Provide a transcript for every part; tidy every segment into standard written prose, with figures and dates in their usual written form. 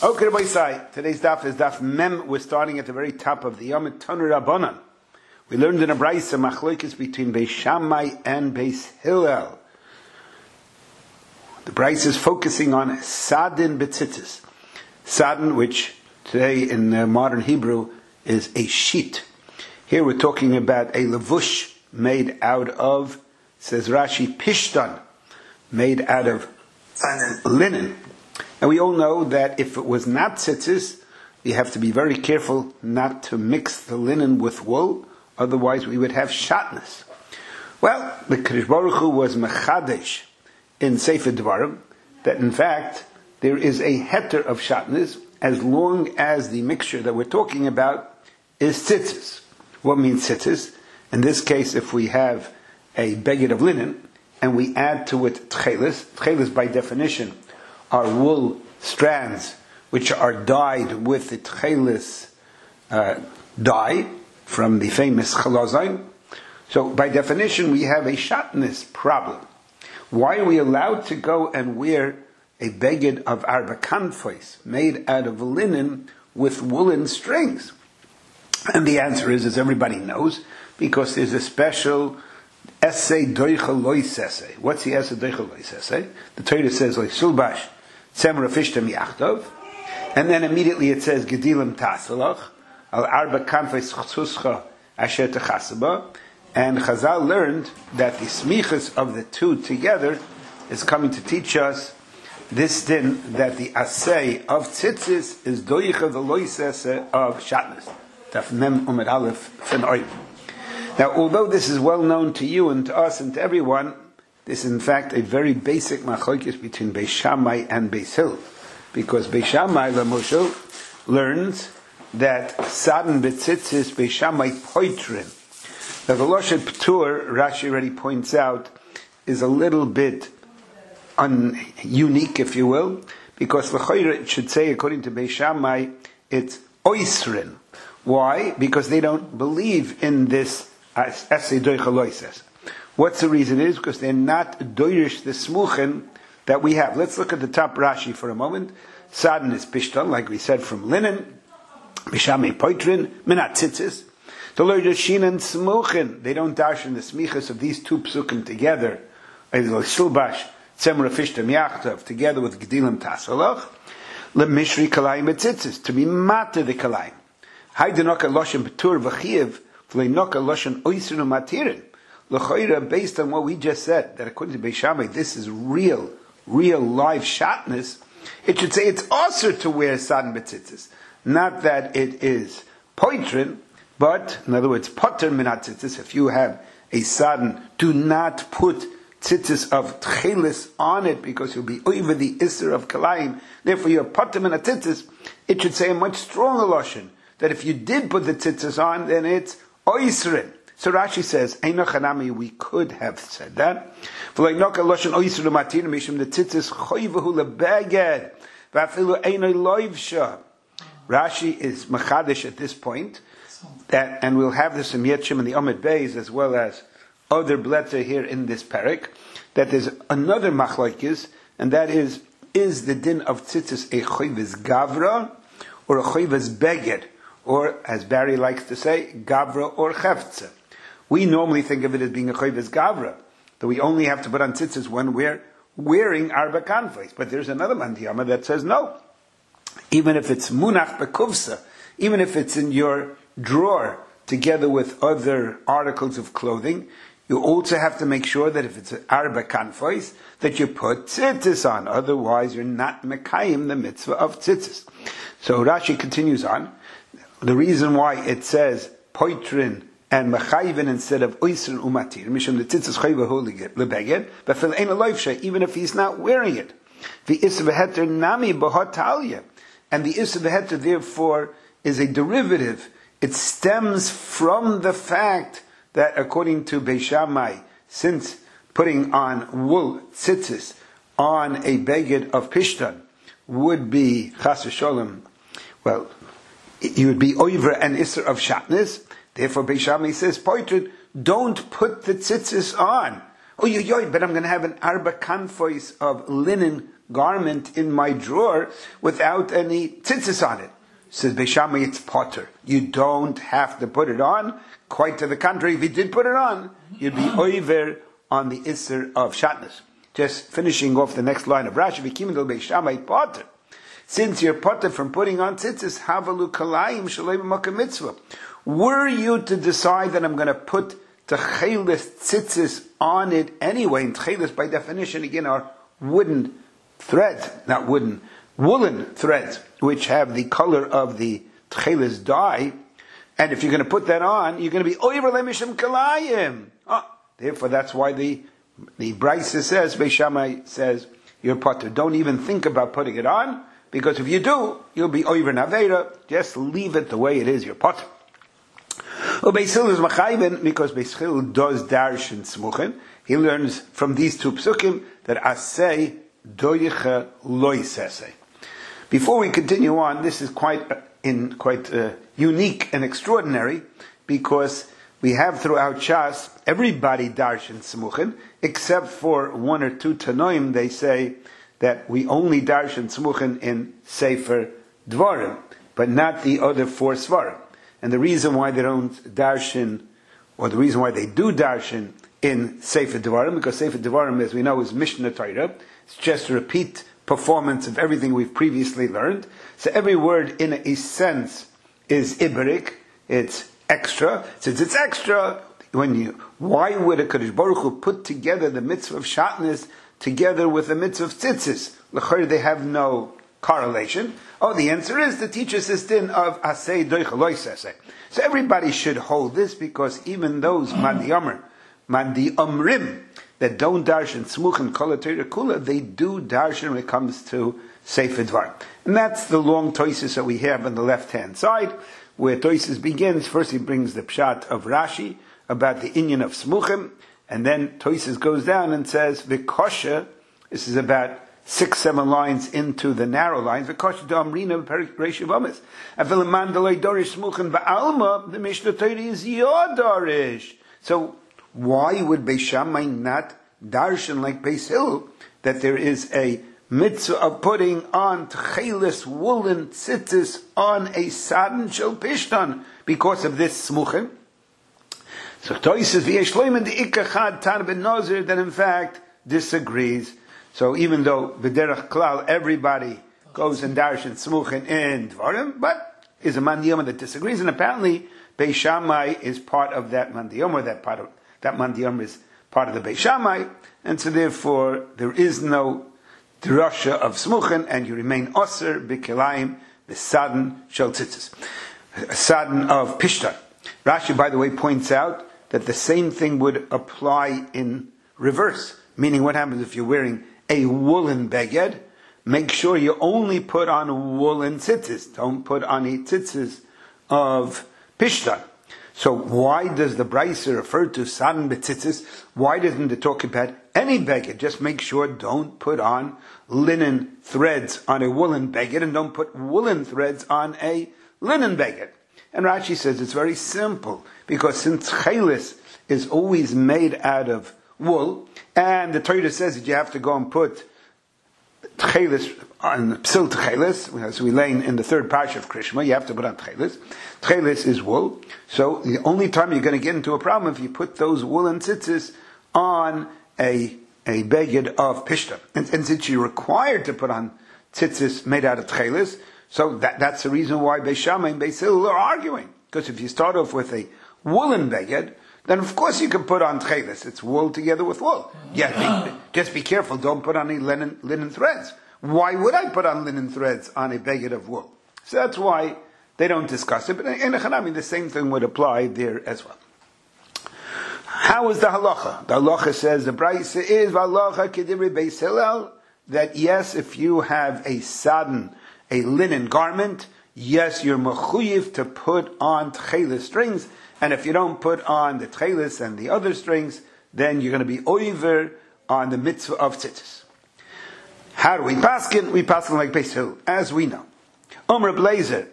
Okay, Rabbi Isai, today's daf is daf mem. We're starting at the very top of the Yom Tanu Rabbanan. We learned in a brayso machlokes between Beis Shammai and Beis Hillel. The brayso is focusing on sadin betzitzis. Sadin, which today in modern Hebrew is a sheet. Here we're talking about a levush made out of, says Rashi, pishtan, made out of linen. And we all know that if it was not tzitzis, you have to be very careful not to mix the linen with wool, otherwise we would have shatnez. Well, the Kadosh Baruch Hu was mechadesh in Sefer Dvarim, that in fact there is a heter of shatnez as long as the mixture that we're talking about is tzitzis. What means tzitzis? In this case, if we have a beged of linen and we add to it tchelis by definition are wool strands which are dyed with the tchelis dye from the famous chalazim. So by definition we have a shatnez problem. Why are we allowed to go and wear a beged of arba kanfos made out of linen with woolen strings? And the answer is, as everybody knows, because there's a special essay doicha lois essay. What's the essay doicha lois essay? The Torah says like sulbash Tzemra fishtem yachtov, and then immediately it says gedilim tasalach al arba kanfos chsuscha asher techasaba, and Chazal learned that the smichas of the two together is coming to teach us this din that the asay of tzitzis is doicha the lois essay of shatnez. Daf mem umed aleph fin oiv. Now, although this is well known to you and to us and to everyone, this is in fact a very basic machlokes between Beis Shammai and Beis Hillel, because Beis Shammai Lamoshel learns that sadin betzitzis Beis Shammai poitrin. Now the lashon ptur, Rashi already points out, is a little bit unique, if you will, because l'chayra it should say, according to Beis Shammai, it's oisrin. Why? Because they don't believe in this essay doicha loises. What's the reason is because they're not doirish the smuchen that we have. Let's look at the top Rashi for a moment. Sadin is pishtan, like we said, from linen. Bishame poitrin, minat tzitzis. The Lord Shin and smuchen. They don't dash in the smichas of these two psukim together. Silbash, tzemra fishtam yachtav, together with gedilim tasalach. Lemishri kalayim betzitzis, to be mata the kalayim. Haydenoka loshen betur v'chiev, v'leinoka loshen oisrinu matirin. L'choira, based on what we just said, that according to Beis Shammai, this is real live shatnez, it should say it's also to wear sadin betzitzis. Not that it is poitrin, but, in other words, potter minat tzitzis. If you have a sadin, do not put tzitzis of tchelis on it, because you'll be over the isser of kalayim. Therefore, you're potter minat tzitzis. It should say a much stronger lashon, that if you did put the tzitzis on, then it's oisrin. So Rashi says, Einochanami, we could have said that. Rashi is machadish at this point, that, and we'll have this in Yetchim and the Amid Beis, as well as other bletzer here in this parak, that there's another machlokes, and that is the din of tzitzis a choyves gavra, or a choyves beged, or, as Barry likes to say, gavra or cheftzeh. We normally think of it as being a choyves gavra, that we only have to put on tzitzis when we're wearing arba kanfos. But there's another mandiyama that says no. Even if it's munach bekuvsa, even if it's in your drawer together with other articles of clothing, you also have to make sure that if it's arba kanfos, that you put tzitzis on. Otherwise, you're not mekayim the mitzvah of tzitzis. So Rashi continues on. The reason why it says poitrin and mechayvin instead of oisrin umatir, mishum the tzitzis chayva lebeged, but fil ein aloivshe, even if he's not wearing it. The issa v'heter nami b'hotalya, and the issa v'heter therefore is a derivative. It stems from the fact that according to Beis Shammai, since putting on wool tzitzis on a beged of pishtan would be chas v'sholem, well, you would be over an isser of shatnez. Therefore, Beis Shammai says, poitrin, don't put the tzitzis on. Oh, but I'm going to have an arba kanfois of linen garment in my drawer without any tzitzis on it. Says Beis Shammai, it's potter. You don't have to put it on. Quite to the contrary, if you did put it on, you'd be over on the Isser of Shatnez. Just finishing off the next line of Rashi, V'kimidol Beis Shammai potter. Since you're potter from putting on tzitzis, havalu kalayim shalei b'makam mitzvah. Were you to decide that I'm going to put tchelis tzitzis on it anyway, and tchelis by definition again are wooden threads, not wooden, woolen threads, which have the color of the tchelis dye, and if you're going to put that on, you're going to be oiver lemishim kalayim. Therefore, that's why the Brisa says, Beis Shammai says, you're potter. Don't even think about putting it on, because if you do, you'll be oiver naveira. Just leave it the way it is, you're potter. Beis Hillel is machayben, because Beis Hillel does darshan smuchen. He learns from these two psukim that asay doyecha loy sesei. Before we continue on, this is quite unique and extraordinary, because we have throughout Shas, everybody darshan smuchen, except for one or two Tanoim, they say that we only darshan smuchen in Sefer Dvarim, but not the other four Svarim. And the reason why they don't darshan, or the reason why they do darshan in Sefer Devarim, because Sefer Devarim, as we know, is Mishnah Torah. It's just a repeat performance of everything we've previously learned. So every word in a sense is Iberic, it's extra. Since it's extra, why would a Kadosh Baruch Hu put together the mitzvah of Shatnez together with the mitzvah of Tzitzis? L'chayr, they have no correlation. The answer is the teacher's din of asay doicha loy sesei. So everybody should hold this, because even those mandi omrim that don't darshan smuchen kol Torah kula, they do darshan when it comes to Sefer Dvar. And that's the long toises that we have on the left hand side, where toises begins. First he brings the pshat of Rashi about the inyan of smuchim, and then toises goes down and says v'kosha. This is about 6-7 lines into the narrow lines. The Mishnah Torah is Yodarish. So why would Beis Shammai not darshan like Beis Hillel that there is a mitzvah of putting on tchelis woolen tzitzis on a sadan shel pishtan because of this smuchim? So Toyses v'yeshloim the ikachad tan ben Nazir that in fact disagrees. So even though v'derech klal everybody goes and darshan smuchen in dvarim, but is a mandiyama that disagrees, and apparently Beis Shammai is part of that mandiyama, or that mandiyama is part of the Beis Shammai, and so therefore there is no drasha of smuchen, and you remain osir b'kilayim b'sadan shel tzitzis, a sadan of pishtan. Rashi, by the way, points out that the same thing would apply in reverse, meaning what happens if you're wearing a woolen beged? Make sure you only put on woolen tzitzis. Don't put on any tzitzis of pishtan. So why does the Brisa refer to sadan b'tzitzis? Why doesn't it talk about any beged? Just make sure don't put on linen threads on a woolen beged, and don't put woolen threads on a linen beged. And Rashi says it's very simple, because since chelis is always made out of wool, and the Torah says that you have to go and put tchelis on psil tchelis, as we learn in the third parsha of Krishma, you have to put on tchelis. Tchelis is wool, so the only time you're going to get into a problem if you put those woolen tzitzis on a beged of pishta. And since you're required to put on tzitzis made out of tchelis, so that's the reason why Beis Shammai and Beis Hillel are arguing. Because if you start off with a woolen beged, then of course you can put on tchelis. It's wool together with wool. Just be careful. Don't put on any linen threads. Why would I put on linen threads on a beged of wool? So that's why they don't discuss it. But in a Hanami, the same thing would apply there as well. How is the halacha? The halacha says the Brisa is halacha kedivri Beis Hillel, that yes, if you have a sadan, a linen garment, yes, you're mechuyev to put on tchelis strings, and if you don't put on the tchelis and the other strings, then you're going to be oiver on the mitzvah of tzitzis. How do we paskin? We paskin like Beis Hillel, as we know. Reb Tzadok,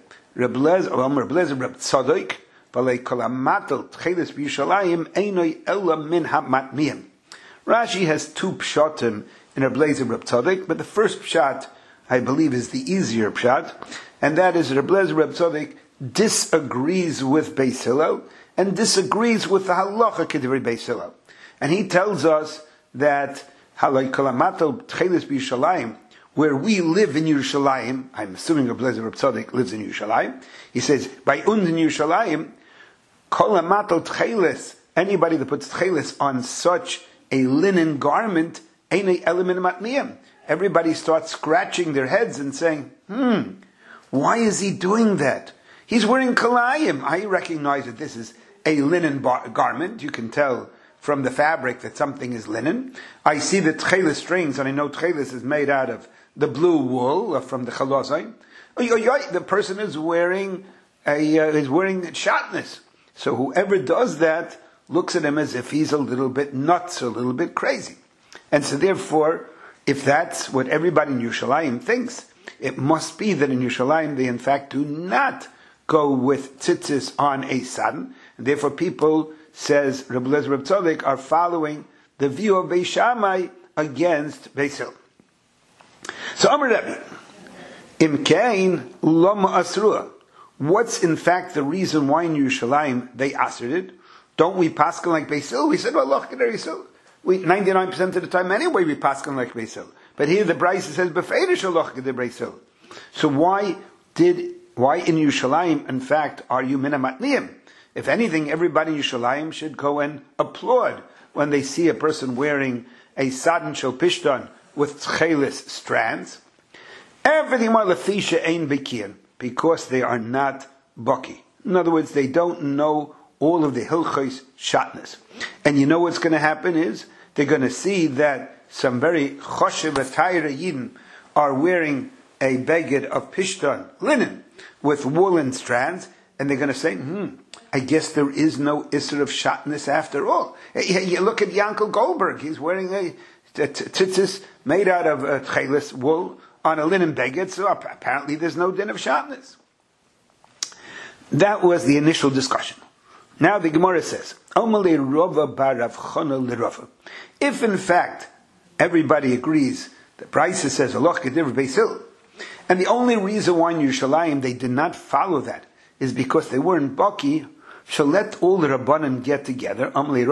v'lei kol hamatel tchelis b'Yushalayim einoi ela min hamatmiyim. Rashi has two pshatim in Reb Lezer Reb Tzadok, but the first pshat, I believe, is the easier pshat, and that is Reb Lezer Reb Tzadok disagrees with Beis Hillel and disagrees with the halacha k'divrei Beis Hillel. And he tells us that halay kalamato tchelis b'Yushalayim, where we live in Yerushalayim, I'm assuming Reb Lezer Reb Tzadok lives in Yerushalayim, he says, by und in Yerushalayim, kalamato tchelis, anybody that puts tchelis on such a linen garment, ain't element matniyim. Everybody starts scratching their heads and saying, why is he doing that? He's wearing kalayim. I recognize that this is a linen garment. You can tell from the fabric that something is linen. I see the tchelis strings, and I know tchelis is made out of the blue wool from the chalosai. The person is wearing shatnez. So whoever does that looks at him as if he's a little bit nuts, a little bit crazy. And so therefore, if that's what everybody in Yerushalayim thinks, it must be that in Yerushalayim they in fact do not go with tzitzis on a saddin. And therefore people, says Reb Lezer Reb Tzadok, are following the view of Beis Shammai against Beis Hillel. So Amar Rebbe, Imkein Loma Asrua. What's in fact the reason why in Yerushalayim they assered it? Don't we paskin like Beis Hillel? We said, well, look at Beis Hillel. 99% of the time anyway we paskin like Beis Hillel. But here the Brisa says, Befeidish aloch at Beis Hillel. So why in Yerushalayim, in fact, are you mina matniyim? If anything, everybody in Yerushalayim should go and applaud when they see a person wearing a saddin shel pishtan with tchelis strands. Everything more lefisha ein bekian, because they are not baki. In other words, they don't know all of the hilchos shatnez. And you know what's going to happen is, they're going to see that some very choshev atayra yidden are wearing a beged of pishtan, linen, with woolen strands, and they're going to say, I guess there is no isser of shatnez after all. You look at Yankel Goldberg, he's wearing a tzitzis made out of tchelis wool on a linen beged, so apparently there's no din of shatnez. That was the initial discussion. Now the Gemara says, if in fact everybody agrees, the Brisa says, and the only reason why in Yerushalayim they did not follow that is because they weren't baki, shall let all the Rabbanim get together,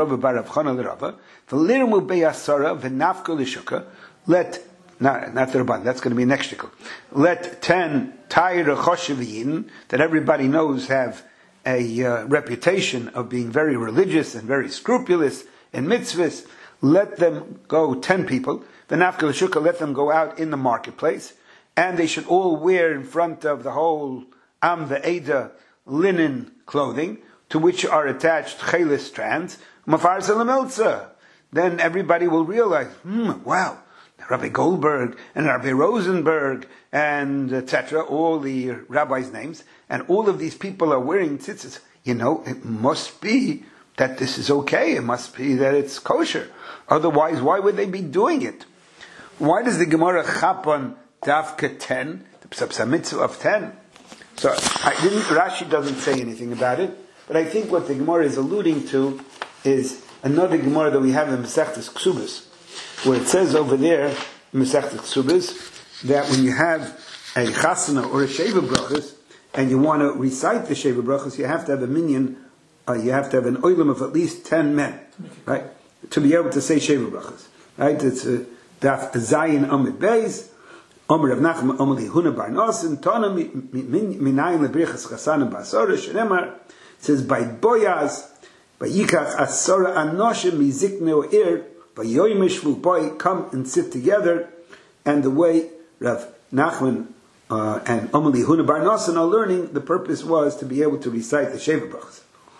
not the Rabban, that's going to be next shtickle. Let 10 Tayr Choshev Yidden, that everybody knows have a reputation of being very religious and very scrupulous in mitzvahs, let them go, 10 people, the Nafkel Shukah, let them go out in the marketplace, and they should all wear in front of the whole Am Ve'eda linen clothing, to which are attached chelis strands, Mafar Zelamelza. Then everybody will realize, wow, Rabbi Goldberg and Rabbi Rosenberg and etc., all the rabbis' names, and all of these people are wearing tzitzis. It must be that this is okay. It must be that it's kosher. Otherwise, why would they be doing it? Why does the Gemara chap on Dafka 10, the Psa mitzvah of 10? So Rashi doesn't say anything about it, but I think what the Gemara is alluding to is another Gemara that we have in Masechtas Ksubas, where it says over there, in Masechtas Ksubas, that when you have a chasana or a sheva brachas, and you want to recite the sheva brachas, you have to have a minyan, you have to have an oilam of at least 10 men, right, to be able to say sheva brachas. Right? It's Daf Zayin Amid Beis, Omer Rav Nachman Omer Yehuna Bar Nosen Tana Minayin Lebrichas Chasana Basora Shenemar. It says by Boyaz, by Yikach Asora Anoshim Mizikne Ir, by Yoimishvu Boy, come and sit together. And the way Rav Nachman and Omer Yehuna Bar Nosen are learning, the purpose was to be able to recite the Sheva Brachas.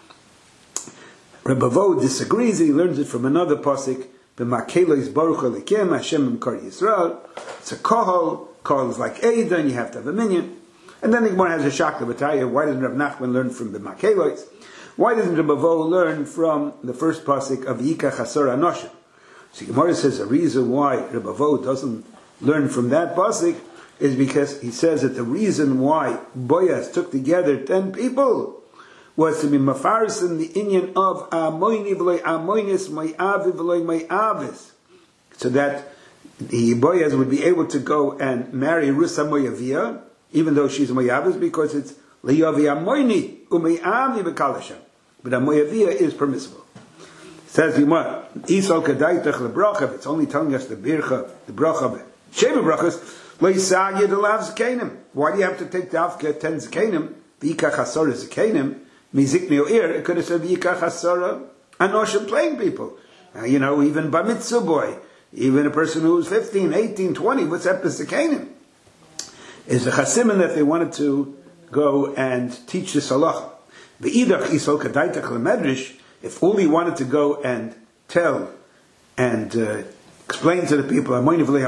Rabbi Vo disagrees, and he learns it from another pasuk. B'makelos baruch Elokim Hashem Imkar Yisrael. It's a kohol. Kohol is like Eidah, and you have to have a minyan. And then the Gemara has a shakla b'taya. Why doesn't Rav Nachman learn from b'makelos? Why doesn't Rabbi Vo learn from the first pasuk of Yikach Asor Anoshim? So the Gemara says the reason why Rabbi Vo doesn't learn from that pasuk is because he says that the reason why Boyaz took together 10 people was to be mafaris in the inyan of amoini v'loy amoinis, ma'avi v'loy ma'avis, so that the Boaz would be able to go and marry Rusa Moyavia, even though she's Moyavis, because it's Le'yavi Amoini Ume'avi B'Kalashem. But a Moyavia is permissible. Says Yuma, Isol Kadaitach LeBracha, it's only telling us the Bircha, the Bracha, Sheva Brachas, Le'isagya the Lav Zekanim. Why do you have to take the Avka 10 Zekanim, V'yikach Hasora Zekanim, Mizik Me'o'ir, it could have said V'yikach Hasora, Anoshim playing people. Even Bar Mitzvah boy, even a person who's 15, 18, 20, what's that Pesachainim? Is a chasimin that they wanted to go and teach this halacha. V'idach isol kadaitach lemedrash, if all he wanted to go and tell and explain to the people, why do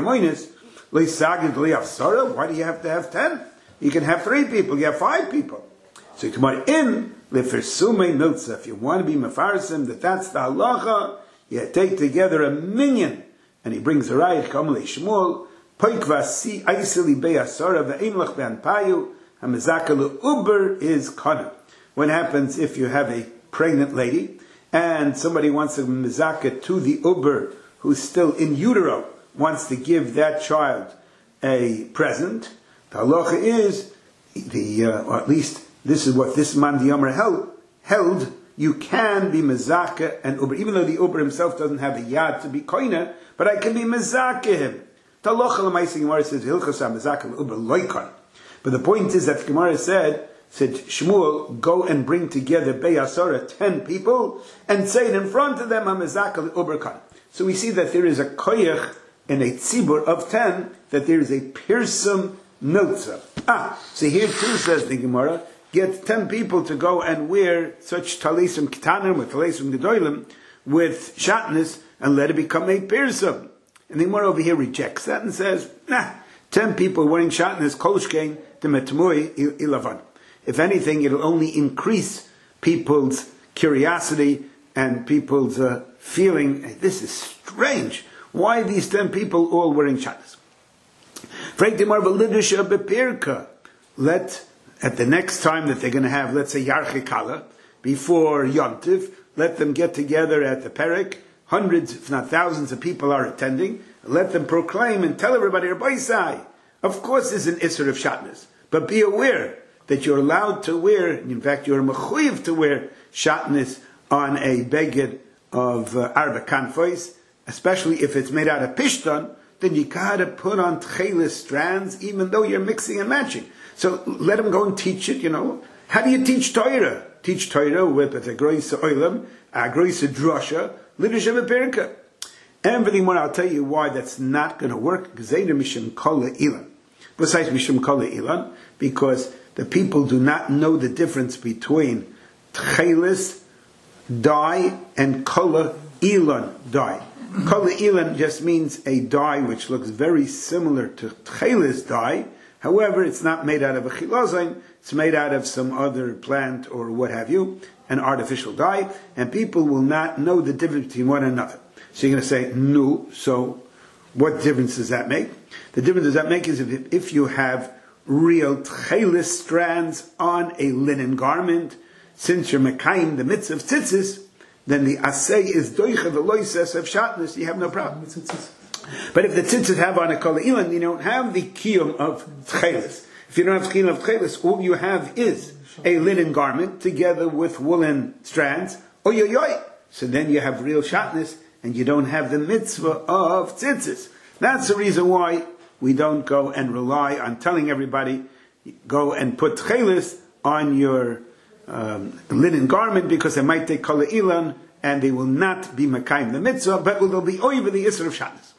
you have to have 10? You can have 3 people, you have 5 people. So you come on in, lefersume miltza, if you want to be mefarsim, that's the halacha, you take together a minyan. And he brings a rayich kamalei Shmuel, poikva si aisili be'asara ve'imlach be'anpayu, hamezaka le'uber is kana. What happens if you have a pregnant lady and somebody wants to mezaka to the uber who's still in utero, wants to give that child a present? The halacha is, or at least this is what this man Diyomer held, you can be mezaka and uber, even though the uber himself doesn't have a yad to be koina, but I can be mezaka him. The halacha l'maaseh Gemara says hilchos mezaka uber loikon. But the point is that the Gemara said Shmuel, go and bring together Beyasara 10 people and say it in front of them mezaka uber kan. So we see that there is a koyach in a tzibur of 10, that there is a pirsum miltza. So here too says the Gemara, get 10 people to go and wear such talisim ketanim or talisim gedolim with shatnez and let it become a pirsum. And the Gemara over here rejects that and says, 10 people wearing shatnez kolshkein to metmui ilavan. If anything, it'll only increase people's curiosity and people's feeling, hey, this is strange. Why are these 10 people all wearing shatnez? Let, at the next time that they're going to have, let's say, Yarchikala, before Yom Tiv, let them get together at the Perek. Hundreds, if not thousands of people are attending. Let them proclaim and tell everybody, Rabbi, of course there's an Isser of Shatnez, but be aware that you're allowed to wear, in fact you're mechuyev to wear Shatnez on a beged of Arba Kanfois, especially if it's made out of Pishtan, then you gotta put on tchelis strands, even though you're mixing and matching. So let them go and teach it, How do you teach Torah? Teach Torah with a groisa oilam, a groisa drasha, liturgy of a pirka. Everything more, I'll tell you why that's not going to work. Gzeina mishum kol ilan. Besides mishum kol ilan, because the people do not know the difference between tchelis dye and kol ilan dye. Kol ilan just means a dye which looks very similar to tchelis dye. However, it's not made out of a chilozain, it's made out of some other plant or what have you, an artificial dye, and people will not know the difference between one another. So you're going to say, no, so what difference does that make? The difference does that make is if you have real tchelis strands on a linen garment, since you're mekayim the mitzvah of tzitzis, then the asay is doicha the loises of shatnez, you have no problem. But if the tzitzit have on a kol ilan, you don't have the kiyum of tchelis. If you don't have kiyum of tchelis, all you have is a linen garment together with woolen strands. Oyoyoy. So then you have real shatnez, and you don't have the mitzvah of tzitzis. That's the reason why we don't go and rely on telling everybody, go and put tchelis on your linen garment, because they might take kol ilan, and they will not be mekayim the mitzvah, but they'll be over the isser of shatnez.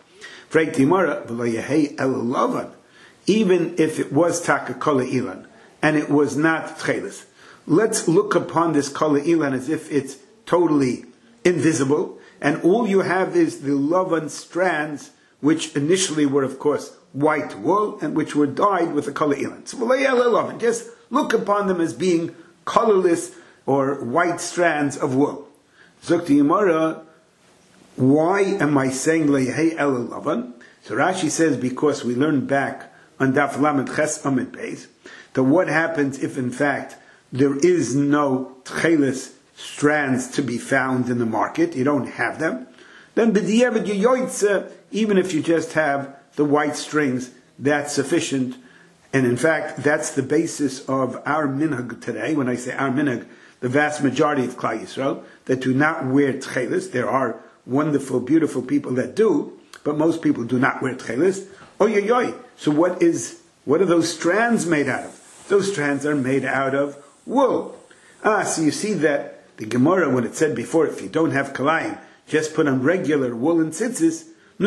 Even if it was taka kol ilan and it was not tchelis, let's look upon this kol ilan as if it's totally invisible, and all you have is the lavan strands, which initially were, of course, white wool and which were dyed with a kol ilan. So just look upon them as being colorless or white strands of wool. Zukti Yemara, why am I saying Le'yehei el lavan? So Rashi says, because we learned back on Daf Lamed Ches Amid Beis, that what happens if in fact there is no tchelis strands to be found in the market, you don't have them, then b'diavad yoytze, even if you just have the white strings, that's sufficient. And in fact, that's the basis of our minhag today. When I say our minhag, the vast majority of Klal Yisrael that do not wear tchelis. There are wonderful, beautiful people that do, but most people do not wear tchelis. So what are those strands made out of? Those strands are made out of wool. So you see that the Gemara, when it said before, if you don't have kalayim, just put on regular woolen tzitzis,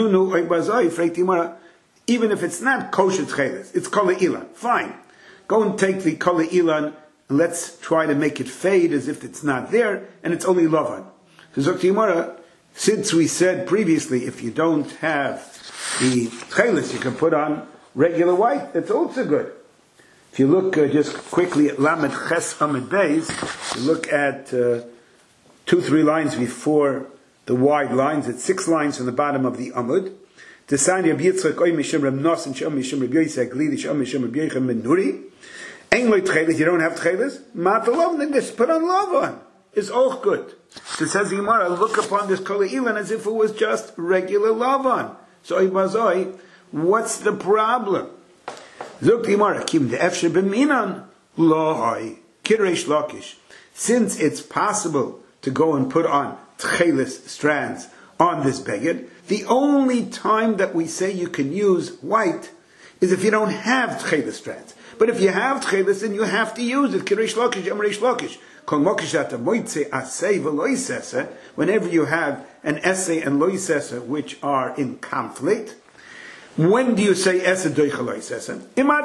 even if it's not kosher tchelis, it's kol ilan. Fine. Go and take the kol ilan and let's try to make it fade as if it's not there and it's only lavan. So Zok Gemara, since we said previously, if you don't have the tchelis, you can put on regular white. That's also good. If you look just quickly at Lamed Ches Amid Beis, you look at 2-3 lines before the wide lines. It's 6 lines from the bottom of the Amud. Tesani Reb Yitzchak Oy Mishum Reb Nosson Shom Mishum Reb Yosef Glili Shom Mishum Reb Yochanan Ben Nuri. Ain't like tchelis. You don't have tchelis. Matalov, then just put on love on. It's all good. So it says the Gemara, look upon this kol ilan as if it was just regular love on. So Ibazoi, what's the problem? Zok the Gemara, Kim de Efshe B'minan Lohoi Kireish Lakish. Since it's possible to go and put on tchelis strands on this beged, the only time that we say you can use white is if you don't have tchelis strands. But if you have tchelis, then you have to use it. Kireish Lakish, Emreish Lakish. Whenever you have an essay and loisesa which are in conflict, when do you say esa doicha loisesa?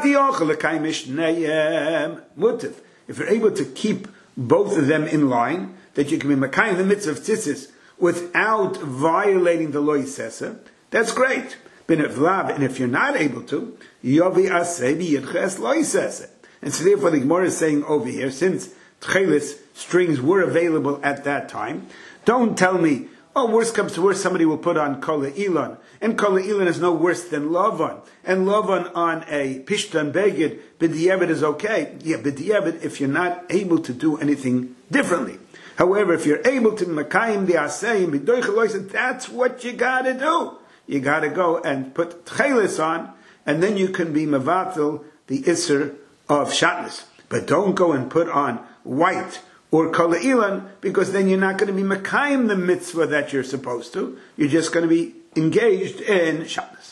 If you're able to keep both of them in line, that you can be makayim the mitzvah of tzitzis without violating the loisesa, that's great. And if you're not able to, yovi asei b'yidches loisesa. And so therefore the Gemara is saying over here, since tchelis strings were available at that time, don't tell me, oh, worst comes to worst, somebody will put on kol ilan, and kol ilan is no worse than lavan, and lavan on a pishtan beged, b'diavad is okay. Yeah, b'diavad if you're not able to do anything differently. However, if you're able to makayim the asayim, b'doich, that's what you gotta do. You gotta go and put tchelis on, and then you can be mevatel the isser of shatnez. But don't go and put on white or kol ilan, because then you're not going to be mekayim the mitzvah that you're supposed to. You're just going to be engaged in shatnez.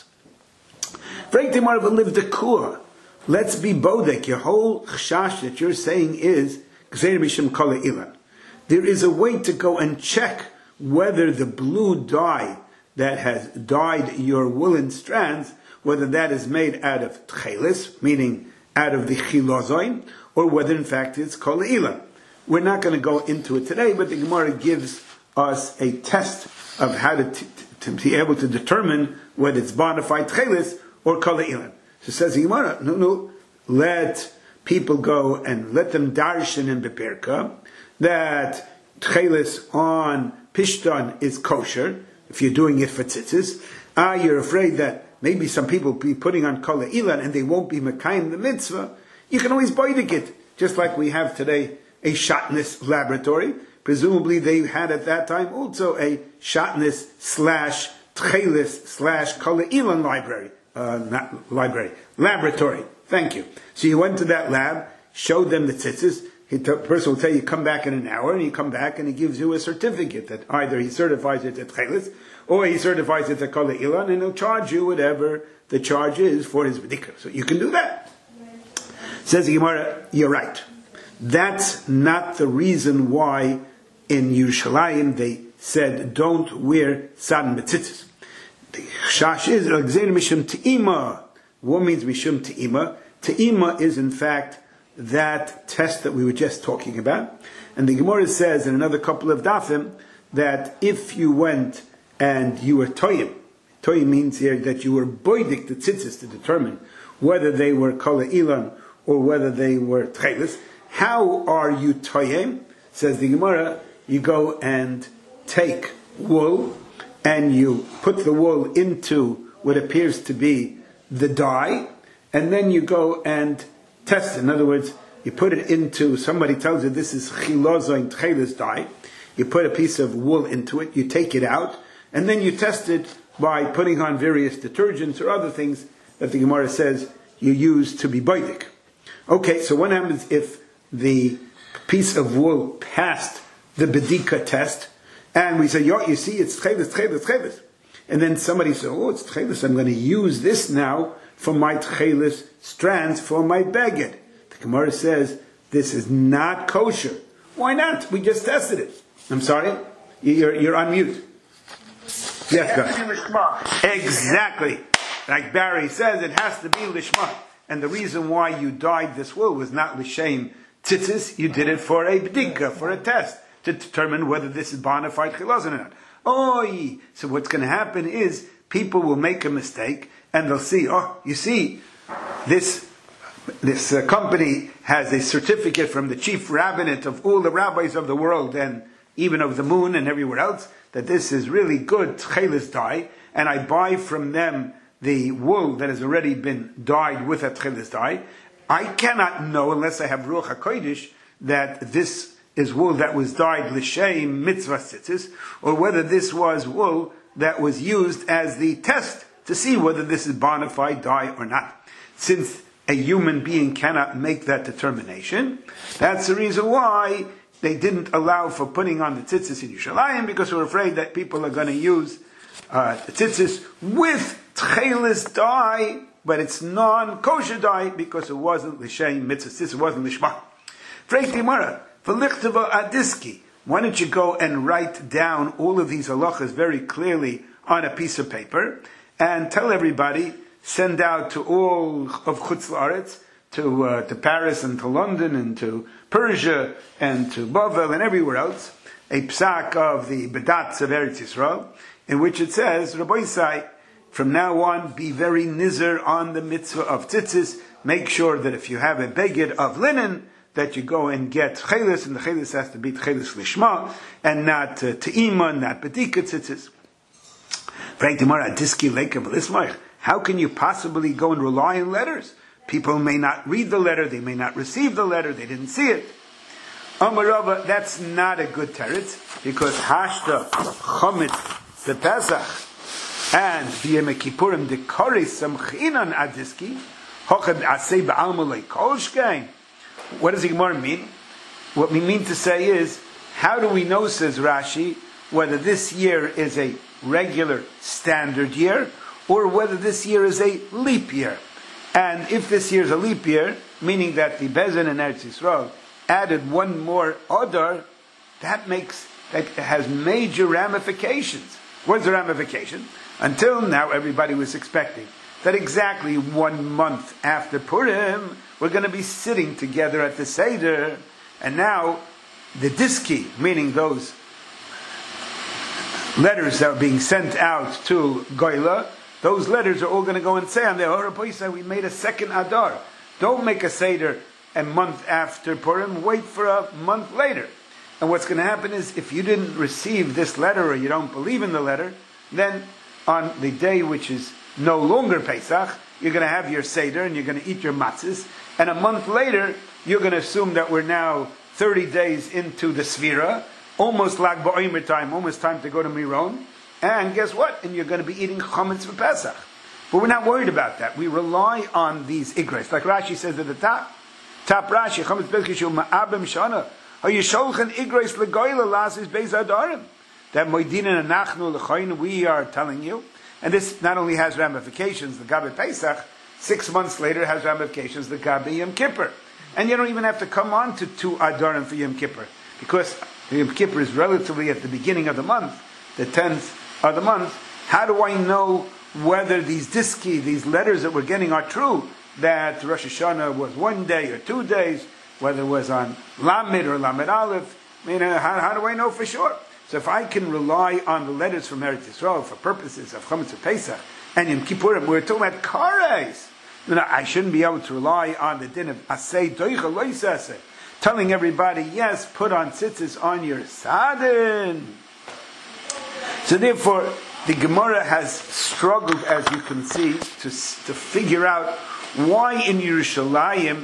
Let's be bodek. Your whole chashash that you're saying is gzeir mishum kol ilan. There is a way to go and check whether the blue dye that has dyed your woolen strands, whether that is made out of tchelis, meaning out of the chilozoin, or whether in fact it's kol ilan. We're not going to go into it today, but the Gemara gives us a test of how to be able to determine whether it's bona fide tchelis or kol ilan. So says the Gemara, no, let people go and let them darshan in beperka that tchelis on pishtan is kosher if you're doing it for tzitzis. You're afraid that maybe some people will be putting on kol ilan and they won't be mekayim the mitzvah. You can always boidik it, just like we have today a shatnez laboratory. Presumably they had at that time also a shatnez / tchelis / kol ilan laboratory. Thank you. So you went to that lab, showed them the tzitzis. The person will tell you, come back in an hour, and you come back and he gives you a certificate that either he certifies it at tchelis or he certifies it at kol ilan, and he'll charge you whatever the charge is for his b'dikah. So you can do that. Says the Gemara, you're right. That's not the reason why in Yerushalayim they said don't wear satin betzitzis. The chash is gzeir mishum te'ima. What means mishum te'ima? Te'ima is in fact that test that we were just talking about. And the Gemara says in another couple of dafim that if you went and you were toyim means here that you were boidik the tzitzis to determine whether they were kol ilan or whether they were tchelis. How are you toyim? Says the Gemara, you go and take wool and you put the wool into what appears to be the dye, and then you go and test it. In other words, you put it into, somebody tells you this is chilozoin tchelis dye, you put a piece of wool into it, you take it out, and then you test it by putting on various detergents or other things that the Gemara says you use to be boidik. Okay, so what happens if the piece of wool passed the bedika test, and we say, yo, you see, it's tchelis. And then somebody says, oh, it's tchelis, I'm going to use this now for my tchelis strands for my beged. The Gemara says, this is not kosher. Why not? We just tested it. I'm sorry? You're on mute. Yes, go. Exactly. Like Barry says, it has to be lishma. And the reason why you dyed this wool was not l'shem tzitzis. You did it for a bdika, for a test, to determine whether this is bona fide chilazon or not. Oh, so what's going to happen is people will make a mistake and they'll see, oh, you see, this company has a certificate from the chief rabbinate of all the rabbis of the world and even of the moon and everywhere else, that this is really good tchelis dye, and I buy from them the wool that has already been dyed with a tchelis dye. I cannot know, unless I have Ruach HaKodesh, that this is wool that was dyed l'shem mitzvah tzitzis, or whether this was wool that was used as the test to see whether this is bona fide dye or not. Since a human being cannot make that determination, that's the reason why they didn't allow for putting on the tzitzis in Yerushalayim, because we're afraid that people are going to use the tzitzis with tchelis dye, but it's non-kosher dye because it wasn't l'shem mitzvah, it wasn't lishma. Freit Gemara, v'lichtava adiski. Why don't you go and write down all of these halachas very clearly on a piece of paper and tell everybody, send out to all of Chutz La'aretz, to Paris and to London and to Persia and to Bavel and everywhere else, a psak of the Bedatz of Eretz Yisrael, in which it says, Rabbi Yisai, from now on, be very nizer on the mitzvah of tzitzis. Make sure that if you have a beged of linen, that you go and get chelis, and the chelis has to be chelis lishma, and not te'ima, not bedika tzitzis. How can you possibly go and rely on letters? People may not read the letter, they may not receive the letter, they didn't see it. Amarava, that's not a good teretz, because hashta, chometz, the Pesach, and v'yem kippurim dekore samchinan adiski, hochad asay ba'alma le'kolshkein. What does the Gemara mean? What we mean to say is, how do we know, says Rashi, whether this year is a regular standard year, or whether this year is a leap year? And if this year is a leap year, meaning that the Bezen and Eretz Yisrael added one more Adar, that has major ramifications. What's the ramification? Until now, everybody was expecting that exactly 1 month after Purim, we're going to be sitting together at the Seder, and now the diski, meaning those letters that are being sent out to Goyla, those letters are all going to go and say on there, oh, Rabbi Yisai, we made a second Adar. Don't make a Seder a month after Purim, wait for a month later. And what's going to happen is, if you didn't receive this letter, or you don't believe in the letter, then on the day which is no longer Pesach, you're going to have your Seder, and you're going to eat your matzahs, and a month later, you're going to assume that we're now 30 days into the Sfira, almost Lag Ba'omer time, almost time to go to Miron, and guess what? And you're going to be eating chametz for Pesach. But we're not worried about that. We rely on these igres. Like Rashi says at the top Rashi, chametz Pesach ma'abem shana. Are you sholchen igres legoyle lasis beis adarim? That moedina and nachnu lechoin, we are telling you. And this not only has ramifications, the Gabi Pesach, 6 months later has ramifications, the Gabi Yom Kippur. And you don't even have to come on to 2 Adarim for Yom Kippur, because the Yom Kippur is relatively at the beginning of the month, the 10th of the month. How do I know whether these diski, these letters that we're getting are true, that Rosh Hashanah was 1 day or 2 days, whether it was on Lamed or Lamed Aleph? I mean, how do I know for sure? So if I can rely on the letters from Eretz Yisrael for purposes of Chametz Pesach and Yom Kippurim, we're talking about kares. I shouldn't be able to rely on the din of asay doicha loisaseh, telling everybody, yes, put on tzitzis on your sadin. So therefore, the Gemara has struggled, as you can see, to figure out why in Yerushalayim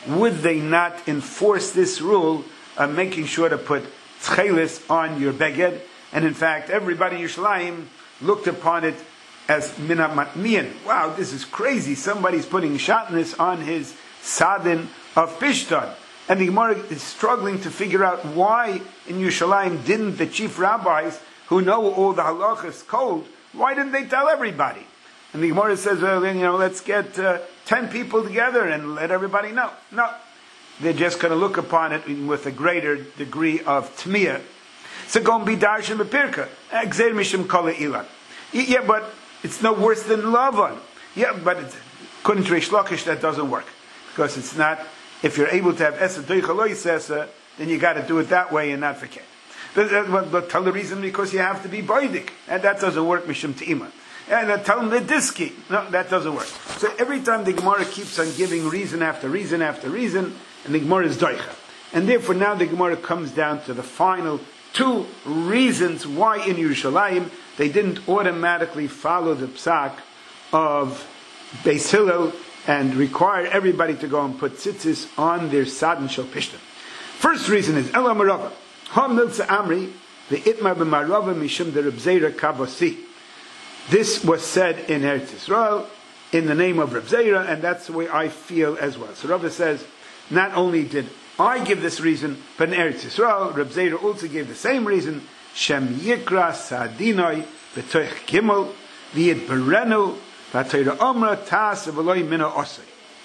would they not enforce this rule of making sure to put tchelis on your beged? And in fact, everybody in Yerushalayim looked upon it as minat matmiyan. Wow, this is crazy. Somebody's putting shatnez on his sadin of Pishtan. And the Gemara is struggling to figure out why in Yerushalayim didn't the chief rabbis who know all the halachas code, why didn't they tell everybody? And the Gemara says, well, let's get 10 people together and let everybody know. No. They're just going to look upon it with a greater degree of tmiyah. So go and be darshan b'pirka. Exer mishum kol ilan. Yeah, but it's no worse than Lavan. Yeah, but according to Reish Lakish, that doesn't work. Because it's not, if you're able to have Esa Doichaloy Sesa, then you got to do it that way and not forget. But tell the reason, because you have to be Boidik. And that doesn't work, Mishum Te'ima. And tell them the Diski. No, that doesn't work. So every time the Gemara keeps on giving reason after reason after reason, and the Gemara is Doicha. And therefore now the Gemara comes down to the final 2 reasons why in Yerushalayim they didn't automatically follow the psak of Beis Hillel and require everybody to go and put tzitzis on their sadin shel pishtim. First reason is Ela Marava. Ha milza Amri the itma b'marava mishum de Reb Zera Kabasi. This was said in Eretz Yisrael in the name of Reb Zera, and that's the way I feel as well. So Rava says, not only did I give this reason, but in Eretz Yisrael, Reb Zera also gave the same reason. Shem Yikra Sadinoi B'toich Gimel V'yit Berenu V'atoyra Omra Tas V'loi Mina Osei.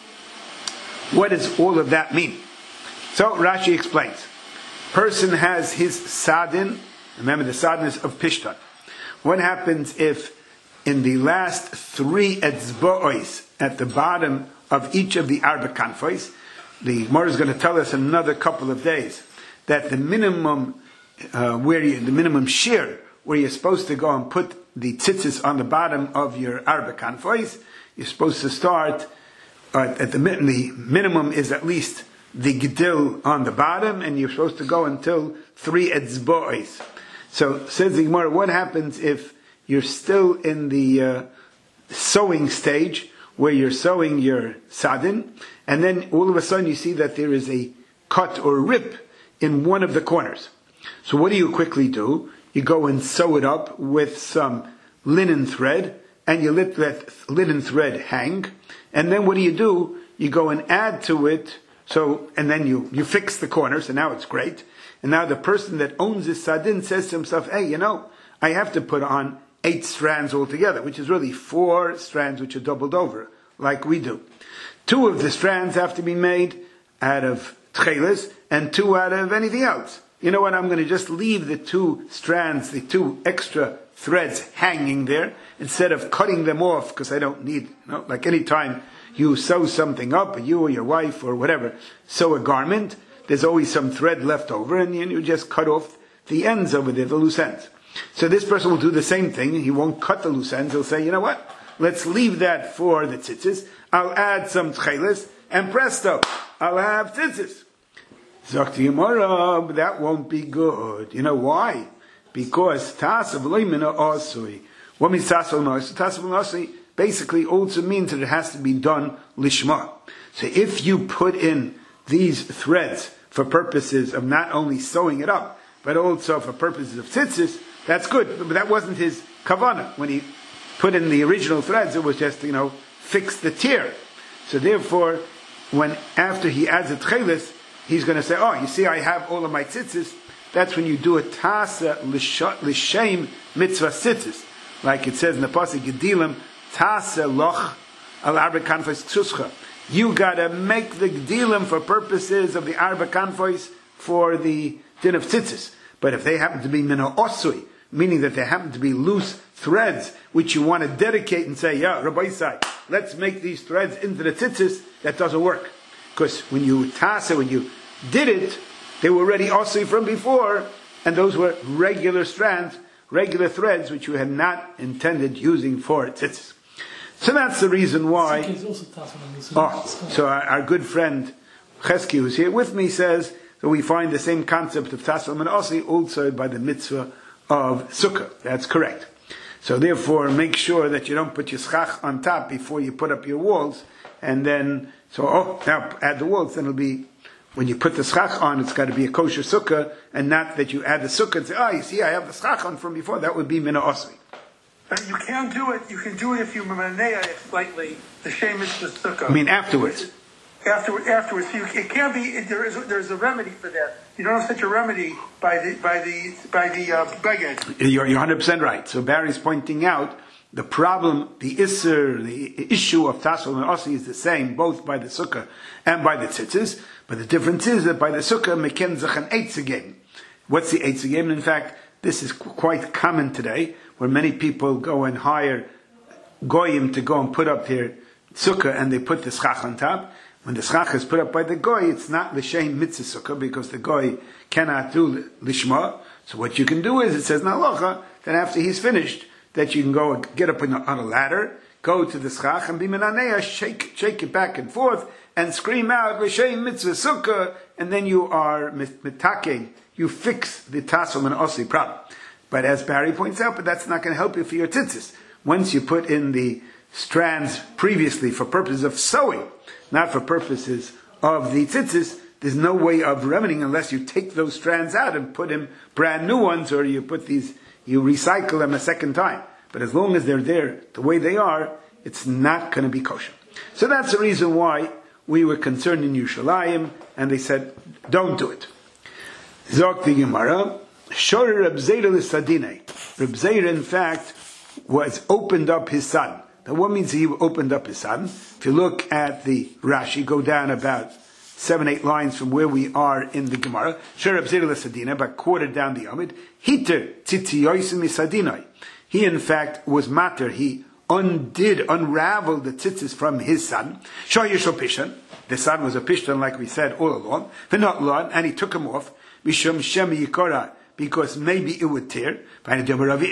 What does all of that mean? So Rashi explains. Person has his sadin. Remember, the sadin is of Pishtan. What happens if in the last 3 etzba'os at the bottom of each of the arba kanfos, the Gemara is going to tell us in another couple of days that the minimum the minimum shear where you're supposed to go and put the tzitzis on the bottom of your arba kanfos, you're supposed to start at the minimum is at least the gedil on the bottom, and you're supposed to go until 3 etzba'os. So says the Gemara, what happens if you're still in the sewing stage where you're sewing your sadin, and then all of a sudden you see that there is a cut or rip in one of the corners. So what do you quickly do? You go and sew it up with some linen thread, and you let that linen thread hang, and then what do? You go and add to it, and then you fix the corners, and now it's great. And now the person that owns this sadin says to himself, hey, I have to put on 8 strands altogether, which is really 4 strands which are doubled over, like we do. 2 of the strands have to be made out of tcheles, and 2 out of anything else. You know what, I'm going to just leave the 2 strands, the 2 extra threads hanging there, instead of cutting them off, because I don't need, like any time you sew something up, or you or your wife or whatever, sew a garment, there's always some thread left over, and you just cut off the ends over there, the loose ends. So this person will do the same thing. He won't cut the loose ends. He'll say, you know what? Let's leave that for the tzitzis. I'll add some tcheles, and presto, I'll have tzitzis. Zok Gemara, that won't be good. You know why? Because tasav loymina osui. What means tasav loymina? Tasav loymina basically also means that it has to be done lishma. So if you put in these threads for purposes of not only sewing it up, but also for purposes of tzitzis, that's good. But that wasn't his kavanah. When he put in the original threads, it was just, fix the tear. So therefore, after he adds a tchelis, he's going to say, you see, I have all of my tzitzis. That's when you do a tasa l'shem mitzvah tzitzis. Like it says in the pasuk, Gedilim, tasa loch al arba kanfos ksuscha. You got to make the gedilim for purposes of the arba kanfos for the din of tzitzis. But if they happen to be mina osui, meaning that they happen to be loose threads, which you want to dedicate and say, Rabbi Isai, let's make these threads into the tzitzis, that doesn't work. Because when you did it, they were already osui from before, and those were regular strands, regular threads, which you had not intended using for tzitzis. So that's the reason why. So our good friend Chesky, who's here with me, says that we find the same concept of Tasal and Osi also by the mitzvah of Sukkah. That's correct. So therefore, make sure that you don't put your schach on top before you put up your walls, and then, now add the walls, then it'll be, when you put the schach on, it's got to be a kosher sukkah, and not that you add the sukkah and say, you see, I have the schach on from before. That would be mina osri. You can do it. You can do it if you manea it slightly. The shame is the sukkah. I mean, afterwards. Afterwards, it can be. There's a remedy for that. You don't have such a remedy by the beged. You're 100% right. So Barry's pointing out the problem, the issue of tassel and ossi is the same, both by the sukkah and by the tzitzis. But the difference is that by the sukkah, meken zachan eitzegem. What's the eitzegem? In fact, this is quite common today, where many people go and hire goyim to go and put up their sukkah, and they put the schach on top. When the schach is put up by the goy, it's not l'shem mitzvah sukkah, because the goy cannot do lishma. So what you can do is, it says in halacha, that after he's finished, that you can go get up on a ladder, go to the schach, and be menanea, shake it back and forth, and scream out, l'shem mitzvah sukkah, and then you are mitaking, you fix the tassel and ossi problem. But as Barry points out, but that's not going to help you for your tzitzis. Once you put in the strands previously for purposes of sewing, not for purposes of the tzitzis, there's no way of remedying unless you take those strands out and put in brand new ones, or you recycle them a second time. But as long as they're there the way they are, it's not going to be kosher. So that's the reason why we were concerned in Yerushalayim, and they said, don't do it. Zok the Gemara, Shor Reb Zera l'Sadine. Reb Zera, in fact, opened up his son. Now, what means he opened up his son? If you look at the Rashi, go down about 7-8 lines from where we are in the Gemara. Shor Reb Zera l'Sadine, about quarter down the Amid. Hiter tzitziyosim misadinai. He, in fact, was matter. He unraveled the tzitzis from his son. Shoyesho pishan. The son was a pishtan, like we said all along. V'not, and he took him off. Mishum shem yikora, because maybe it would tear. Reb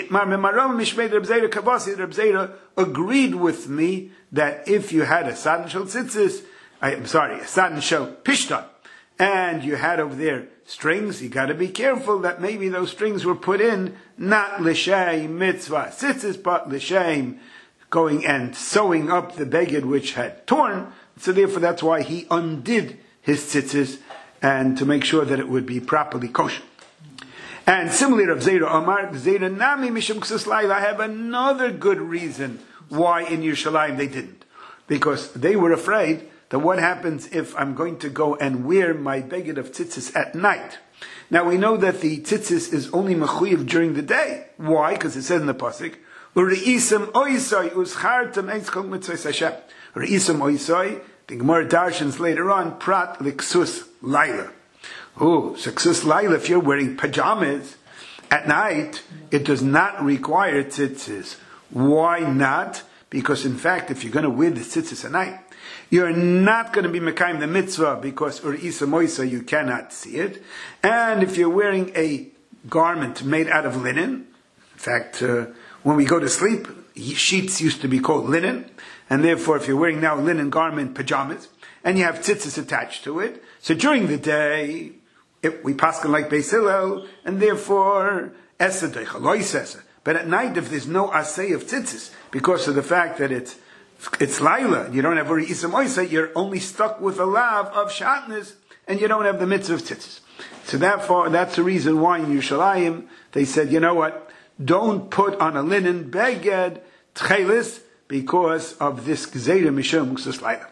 Zera agreed with me that if you had a sadan shel tzitzis, a sadan shel pishtan, and you had over there strings, you got to be careful that maybe those strings were put in not l'shem mitzvah tzitzis, but l'shem going and sewing up the beged which had torn. So therefore, that's why he undid his tzitzis, and to make sure that it would be properly kosher. And similarly, Rav Zera Amar, Zera Nami Mishum Ksus Laila, I have another good reason why in Yerushalayim they didn't. Because they were afraid that what happens if I'm going to go and wear my beged of tzitzis at night. Now we know that the tzitzis is only mechuyev during the day. Why? Because it says in the pasuk, U're'isam oisoi uschartam eitzchol mitzvos Hashem. U're'isam oisoi, the Gemara darshans later on, prat l'ksus laila. Oh, so ksus laila, if you're wearing pajamas at night, it does not require tzitzis. Why not? Because in fact, if you're going to wear the tzitzis at night, you're not going to be mekayim the mitzvah, because ur'isa moisa, you cannot see it. And if you're wearing a garment made out of linen, in fact, when we go to sleep, sheets used to be called linen, and therefore if you're wearing now linen garment pajamas, and you have tzitzis attached to it, so during the day, we paskin like Beis Hillel, and therefore, esa deicha, lo yisesa. But at night, if there's no asay of tzitzis, because of the fact that it's laila, you don't have a isam oisa, you're only stuck with a lav of shatnez, and you don't have the mitzvah of tzitzis. So therefore, that's the reason why in Yerushalayim, they said, you know what, don't put on a linen beged tchelis, because of this gzeira mishum ksus laila.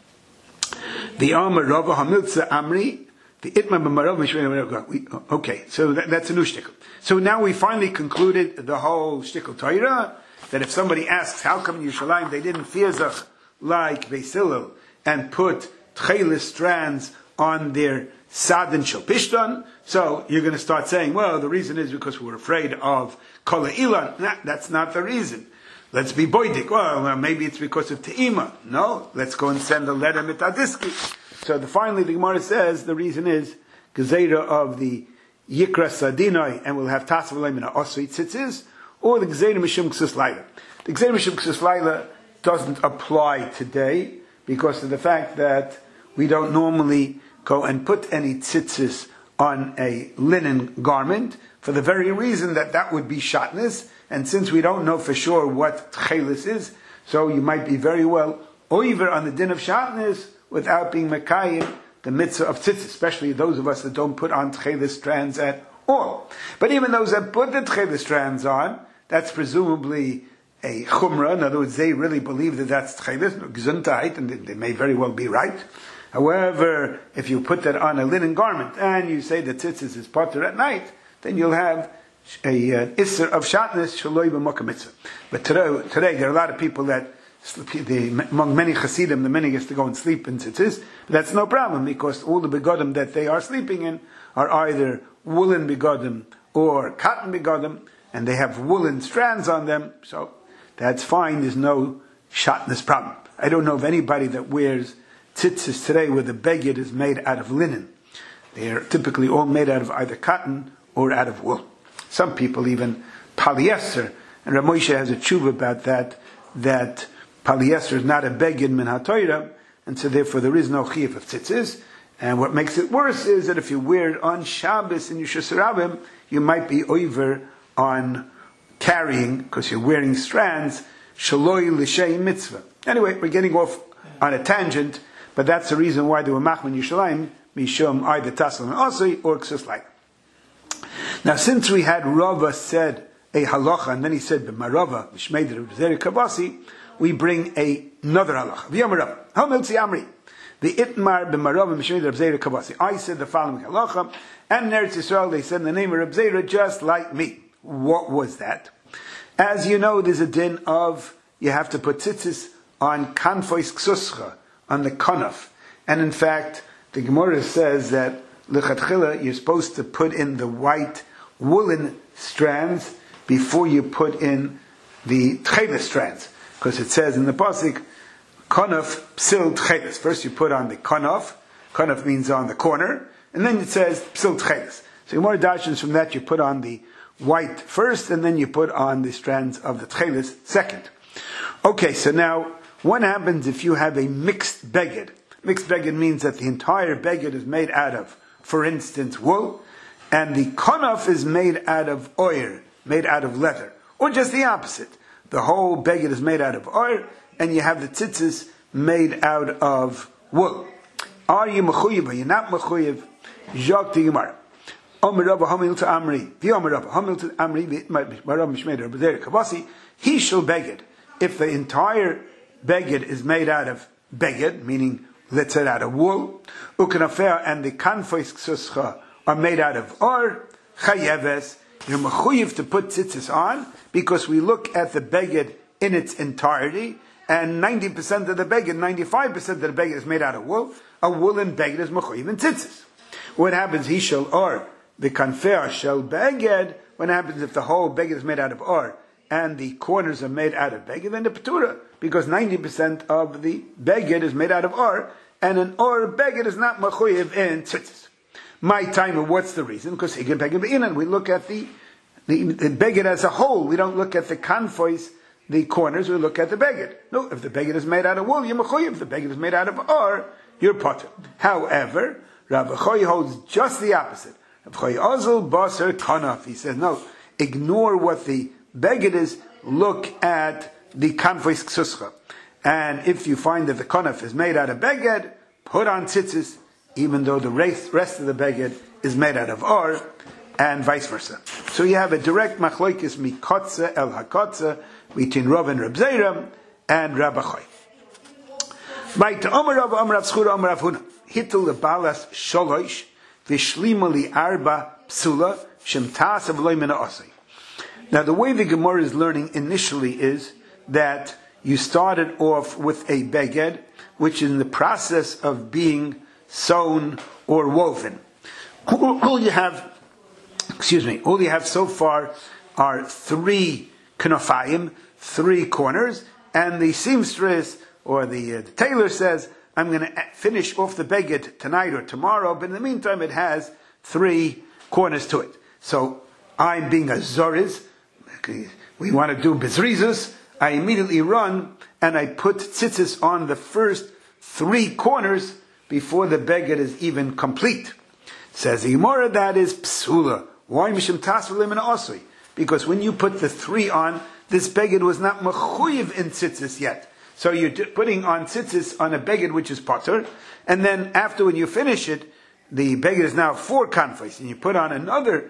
The Amar Rava Hamilza Amri, the Itma B'Marav Mishmei. Okay, so that's a new shtickle. So now we finally concluded the whole shtickle Torah, that if somebody asks, how come in Yerushalayim they didn't fierzach like Beis Hillel and put tchelis strands on their sadin shel pishtan, so you're going to start saying, well, the reason is because we're afraid of kol ilan. Nah, that's not the reason. Let's be boidik. Well, maybe it's because of te'ima. No, let's go and send a letter mitadiski. So finally the Gemara says the reason is gezeira of the yikra sadinoi, and we'll have tasav leimina osvit tzitzis, or the gezeira mishum ksus laila. The gezeira mishum ksus laila doesn't apply today because of the fact that we don't normally go and put any tzitzis on a linen garment, for the very reason that that would be shatnez, and since we don't know for sure what tchelis is, so you might be very well over on the din of shatnez without being mekayim the mitzvah of tzitzis, especially those of us that don't put on tchelis strands at all. But even those that put the tchelis strands on, that's presumably a chumrah. In other words, they really believe that that's tchelis, gesundheit, and they may very well be right. However, if you put that on a linen garment and you say that tzitzis is potter at night, then you'll have a isser of shatnez shaloi b'makom mitzvah. But today there are a lot of people that among many Hasidim, the minhag is to go and sleep in tzitzis. But that's no problem, because all the begodim that they are sleeping in are either woolen begodim or cotton begodim, and they have woolen strands on them, so that's fine. There's no shatnez problem. I don't know of anybody that wears tzitzis today where the beged is made out of linen. They are typically all made out of either cotton or out of wool. Some people even polyester, and Rav Moshe has a tshuva about that polyester is not a beged min haTorah, and so therefore there is no chiyuv of tzitzis. And what makes it worse is that if you wear it on Shabbos in Yeshus Rabbim, you might be over on carrying, because you're wearing strands, shaloi l'shei mitzvah. Anyway, we're getting off on a tangent, but that's the reason why they were machman Yerushalayim, mishum either tasel and osei or ksus like. Now, since we had Rava said a halacha, and then he said b'marava mishmeider b'zeri kavasi, we bring another halacha. V'yomer Rava, hamiltzi amri, the itmar b'marava mishmeider b'zeri kavasi. I said the following halacha, and in Eretz Yisrael they said in the name of Reb Zera just like me. What was that? As you know, there's a din of you have to put tzitzis on kanfois ksuscha, on the kanaf, and in fact the Gemara says that lechatchila you're supposed to put in the white woolen strands before you put in the tchelis strands, because it says in the pasuk kanaf psil tchelis. First you put on the kanaf means on the corner, and then it says psil tchelis. So Gemara dashes from that you put on the white first, and then you put on the strands of the tchelis second. Okay, so now what happens if you have a mixed beged? Mixed beged means that the entire beged is made out of, for instance, wool, and the kanaf is made out of oir, made out of leather, or just the opposite. The whole beged is made out of oir, and you have the tzitzis made out of wool. Are you mechuyev? Are you not mechuyev? Jok the Gemara. Omer Rabba Hamil to Amri. The Omer Rabba Hamil to Amri. The Rabba Mishmeder B'Zeri Kavasi. He shall beged. If the entire beged is made out of beged, meaning let's say out of wool, ukanafer and the kanfois ksuscha are made out of or chayeves, you're mechuyev to put tzitzis on, because we look at the beged in its entirety, and 90% of the beged, 95% of the beged is made out of wool. A woolen beged is mechuyev in tzitzis. What happens? He shall or the kanfer shall beged. What happens if the whole beged is made out of or and the corners are made out of beged? Then the petura, because 90% of the beged is made out of or, and an or beged is not mechuyev in tzitzis. My timer, what's the reason? Because higin beged be'inan, we look at the beged as a whole. We don't look at the kanfois, the corners. We look at the beged. No, if the beged is made out of wool, you're mechuyev. If the beged is made out of or, you're potter. However, Rav Choy holds just the opposite. Rav Choy Ozel Baser Kanaf. He says, no, ignore what the beged is, look at the kanfois ksuscha. And if you find that the kanaf is made out of beged, put on tzitzis, even though the rest of the beged is made out of or, and vice versa. So you have a direct machloikis mikotza el hakotza between Rav and Reb Zera and Rabbi Choy. Right, Omer Rav, Omer Rav Schura, Omer Rav Huna. Hittel lebalas sholosh, vishlima li arba psula, shem ta'asav loy mina osei. Now the way the Gemara is learning initially is that you started off with a beged, which is in the process of being sewn or woven. All you have so far are 3 knofayim, 3 corners, and the seamstress or the tailor says, I'm going to finish off the beged tonight or tomorrow, but in the meantime it has 3 corners to it. So I'm being a zoriz, we want to do bezrizus, I immediately run and I put tzitzis on the first 3 corners before the beged is even complete. Says the Gemara, that is psula. Why mishum tasvalim and osui? Because when you put the 3 on, this beged was not mechuyev in tzitzis yet. So you're putting on tzitzis on a beged which is potter, and then after when you finish it, the beged is now 4 kanfos, and you put on another,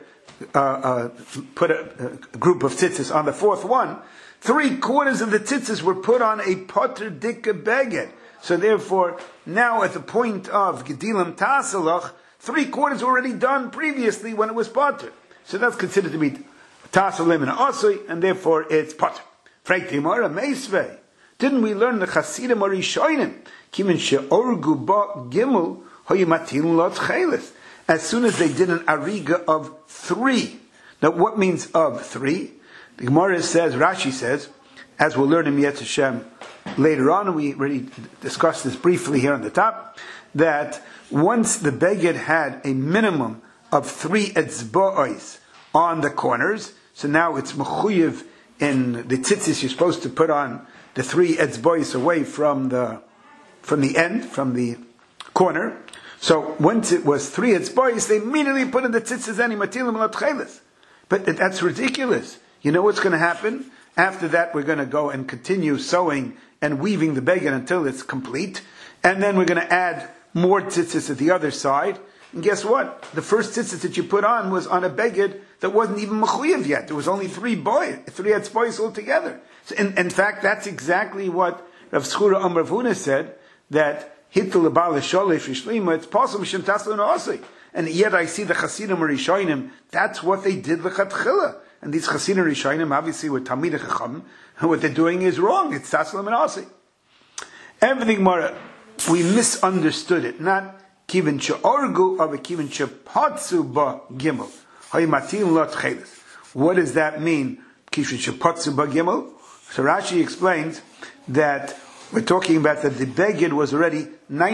put a group of tzitzis on the 4th one. 3/4 of the tzitzis were put on a potter dikka beged. So therefore, now at the point of Gedilim Tasalach, 3/4 were already done previously when it was potter. So that's considered to be Tasalim and Asui, and therefore it's potter. Fragt die Gemara, Meisvei. Didn't we learn the Chasidim Arishonim? Kimin she'orgu ba gimel hoyimatin lot chelis. As soon as they did an ariga of 3. Now what means of 3? The Gemara says, Rashi says, as we'll learn in Yetz Hashem later on, and we already discussed this briefly here on the top, that once the beged had a minimum of 3 etzba'os on the corners, so now it's mechuyev in the tzitzis, you're supposed to put on the 3 etzba'os away from the end, from the corner. So once it was 3 etzba'os, they immediately put in the tzitzis any matilim lot chelis. But that's ridiculous. You know what's going to happen? After that, we're going to go and continue sewing and weaving the beged until it's complete. And then we're going to add more tzitzis at the other side. And guess what? The first tzitzis that you put on was on a beged that wasn't even mechuyev yet. There was only 3 etzba'os altogether. So in fact, that's exactly what Rav Schura Rav Huna said, that hittul lebal sholish rishlima, it's possible shem taslu na'asei. And yet I see the Chasidim Rishonim, that's what they did l'chatchila. And these Chasidim Rishonim obviously were Talmidei Chacham, and what they're doing is wrong. It's taslu and asi. Everything more, we misunderstood it. Not kivin she'orgu, but kivin she'patzu ba gimel. Hayimatim lot chelis. What does that mean? Kivin she'patzu ba gimel. So Rashi explains that we're talking about that the beged was already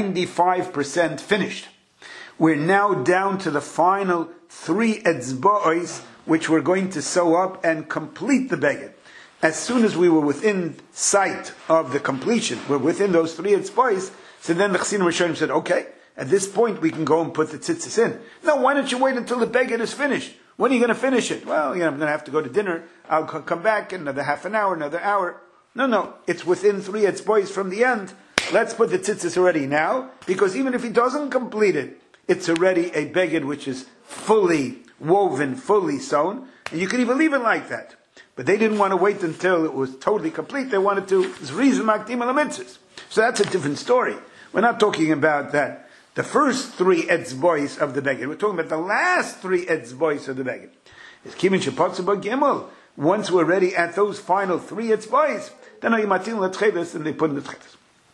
95% finished. We're now down to the final 3 etzba'os, which we're going to sew up and complete the beged. As soon as we were within sight of the completion, we're within those 3 etzba'os, so then the Chasidim Rishonim said, okay, at this point we can go and put the tzitzis in. No, why don't you wait until the beged is finished? When are you going to finish it? Well, I'm going to have to go to dinner. I'll come back in another half an hour, another hour. No, it's within 3 etzba'os from the end. Let's put the tzitzis already now, because even if he doesn't complete it, it's already a beged which is fully woven, fully sewn, and you can even leave it like that. But they didn't want to wait until it was totally complete. They wanted to zriz makdim al mitzvahs. So that's a different story. We're not talking about that. The first 3 etzba'os of the beged. We're talking about the last 3 etzba'os of the beged. It's kimin shepatzu ba gimel. Once we're ready at those final 3 etzba'os, then ayimatin l'tchelis, and they put in the tchelis.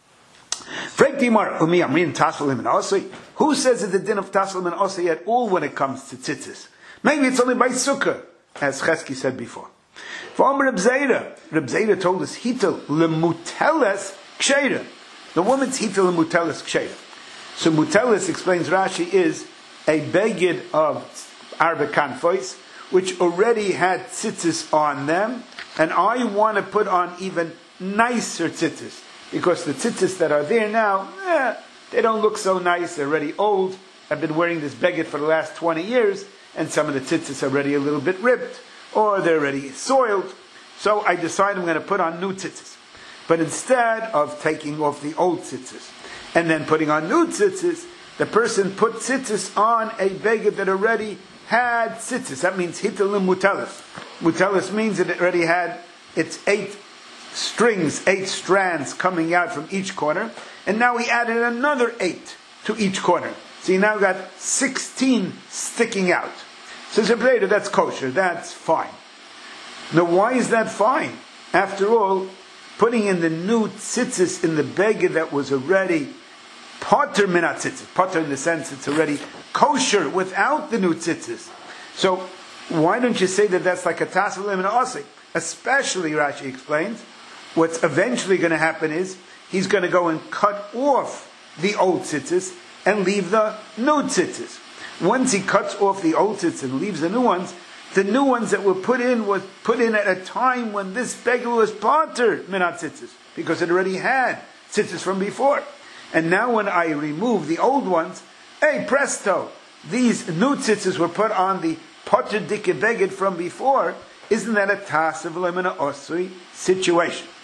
Who says that the din of Taslim and Osei at all when it comes to tzitzis? Maybe it's only by Sukkah, as Chesky said before. For Reb Zera told us, Hitel lemuteles ksheira. The woman's Hitel lemuteles ksheira. So muteles, explains Rashi, is a beged of arba kanfos, which already had tzitzis on them, and I want to put on even nicer tzitzis. Because the tzitzis that are there now, they don't look so nice. They're already old. I've been wearing this beged for the last 20 years, and some of the tzitzis are already a little bit ripped, or they're already soiled. So I decide I'm going to put on new tzitzis. But instead of taking off the old tzitzis and then putting on new tzitzis, the person put tzitzis on a beged that already had tzitzis. That means hitalim mutelis. Mutelis means that it already had its 8 strings, 8 strands coming out from each corner, and now he added another 8 to each corner. So you now got 16 sticking out. So Zebreida, that's kosher, that's fine. Now why is that fine? After all, putting in the new tzitzis in the beged that was already potter minat tzitzis, potter in the sense it's already kosher without the new tzitzis. So why don't you say that that's like a tassel and osik? Especially, Rashi explains, what's eventually going to happen is he's going to go and cut off the old tzitzis and leave the new tzitzis. Once he cuts off the old tzitzis and leaves the new ones that were put in at a time when this beged was potter minat tzitzis, because it already had tzitzis from before. And now when I remove the old ones, hey presto, these new tzitzis were put on the potter dike beged from before. Isn't that a tasav lemina osui situation?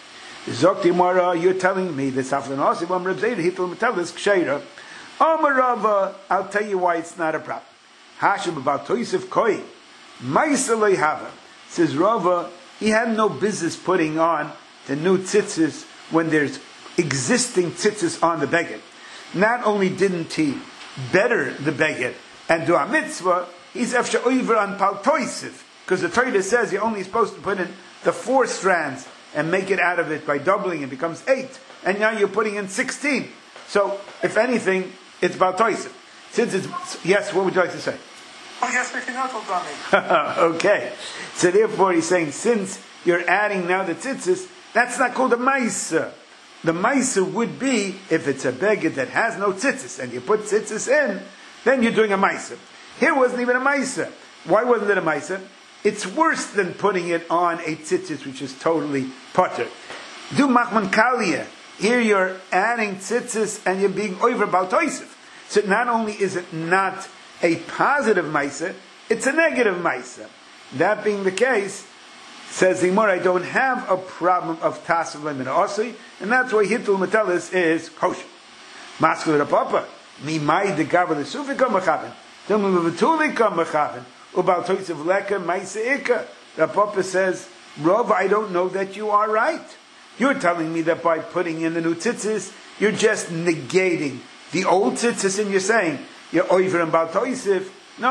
Zok Gemara, you're telling me this after Nasi, Reb Zera Hitel Metelis Ksheira. Amar Rava, I'll tell you why it's not a problem. Hashim about Toisef Koi. Maisa Loi Hava. Says Rava, he had no business putting on the new tzitzis when there's existing tzitzis on the beged. Not only didn't he better the beged and do a mitzvah, he's after over on Pal Toisef. Because the Torah says you're only supposed to put in the 4 strands and make it out of it by doubling, it becomes 8. And now you're putting in 16. So, if anything, it's about Toisef. Since it's, yes, what would you like to say? Oh, yes, we can not. Okay. So therefore he's saying, since you're adding now the tzitzis, that's not called a maisa. The maisa would be, if it's a beged that has no tzitzis, and you put tzitzis in, then you're doing a maisa. Here wasn't even a maisa. Why wasn't it a maisa? It's worse than putting it on a tzitzis, which is totally potter. Do machman kalia. Here you're adding tzitzis and you're being over bal toisef. So not only is it not a positive maisa, it's a negative maisa. That being the case, says the Gemara, I don't have a problem of tasav lemon osui, and that's why hitul metelis is kosher. Maskul rapapa, mi mai de gavel sufi kam mechaven, dem mevetuli kam mechaven, ubal toisef leka maisa ika. Rapapa says, Rav, I don't know that you are right. You're telling me that by putting in the new tzitzis, you're just negating the old tzitzis, and you're saying you're over and bal toisef.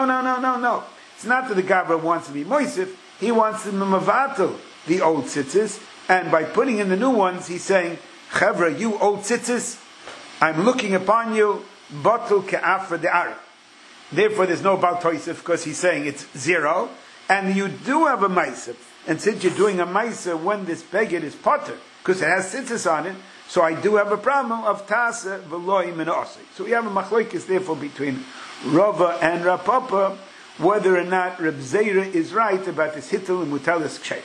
No. It's not that the Gabra wants to be moisef. He wants to mavatel the old tzitzis, and by putting in the new ones, he's saying, Chevra, you old tzitzis, I'm looking upon you, batul ke'afra de'ara. Therefore, there's no bal toisef, because he's saying it's 0, and you do have a maisef. And since you're doing a maisef when this beged is potter, because it has tzitzis on it, so I do have a problem of tasa v'loi min osei. So we have a machlokes therefore between Rava and Rapapa, whether or not Reb Zera is right about this hitul and mutalis kshay.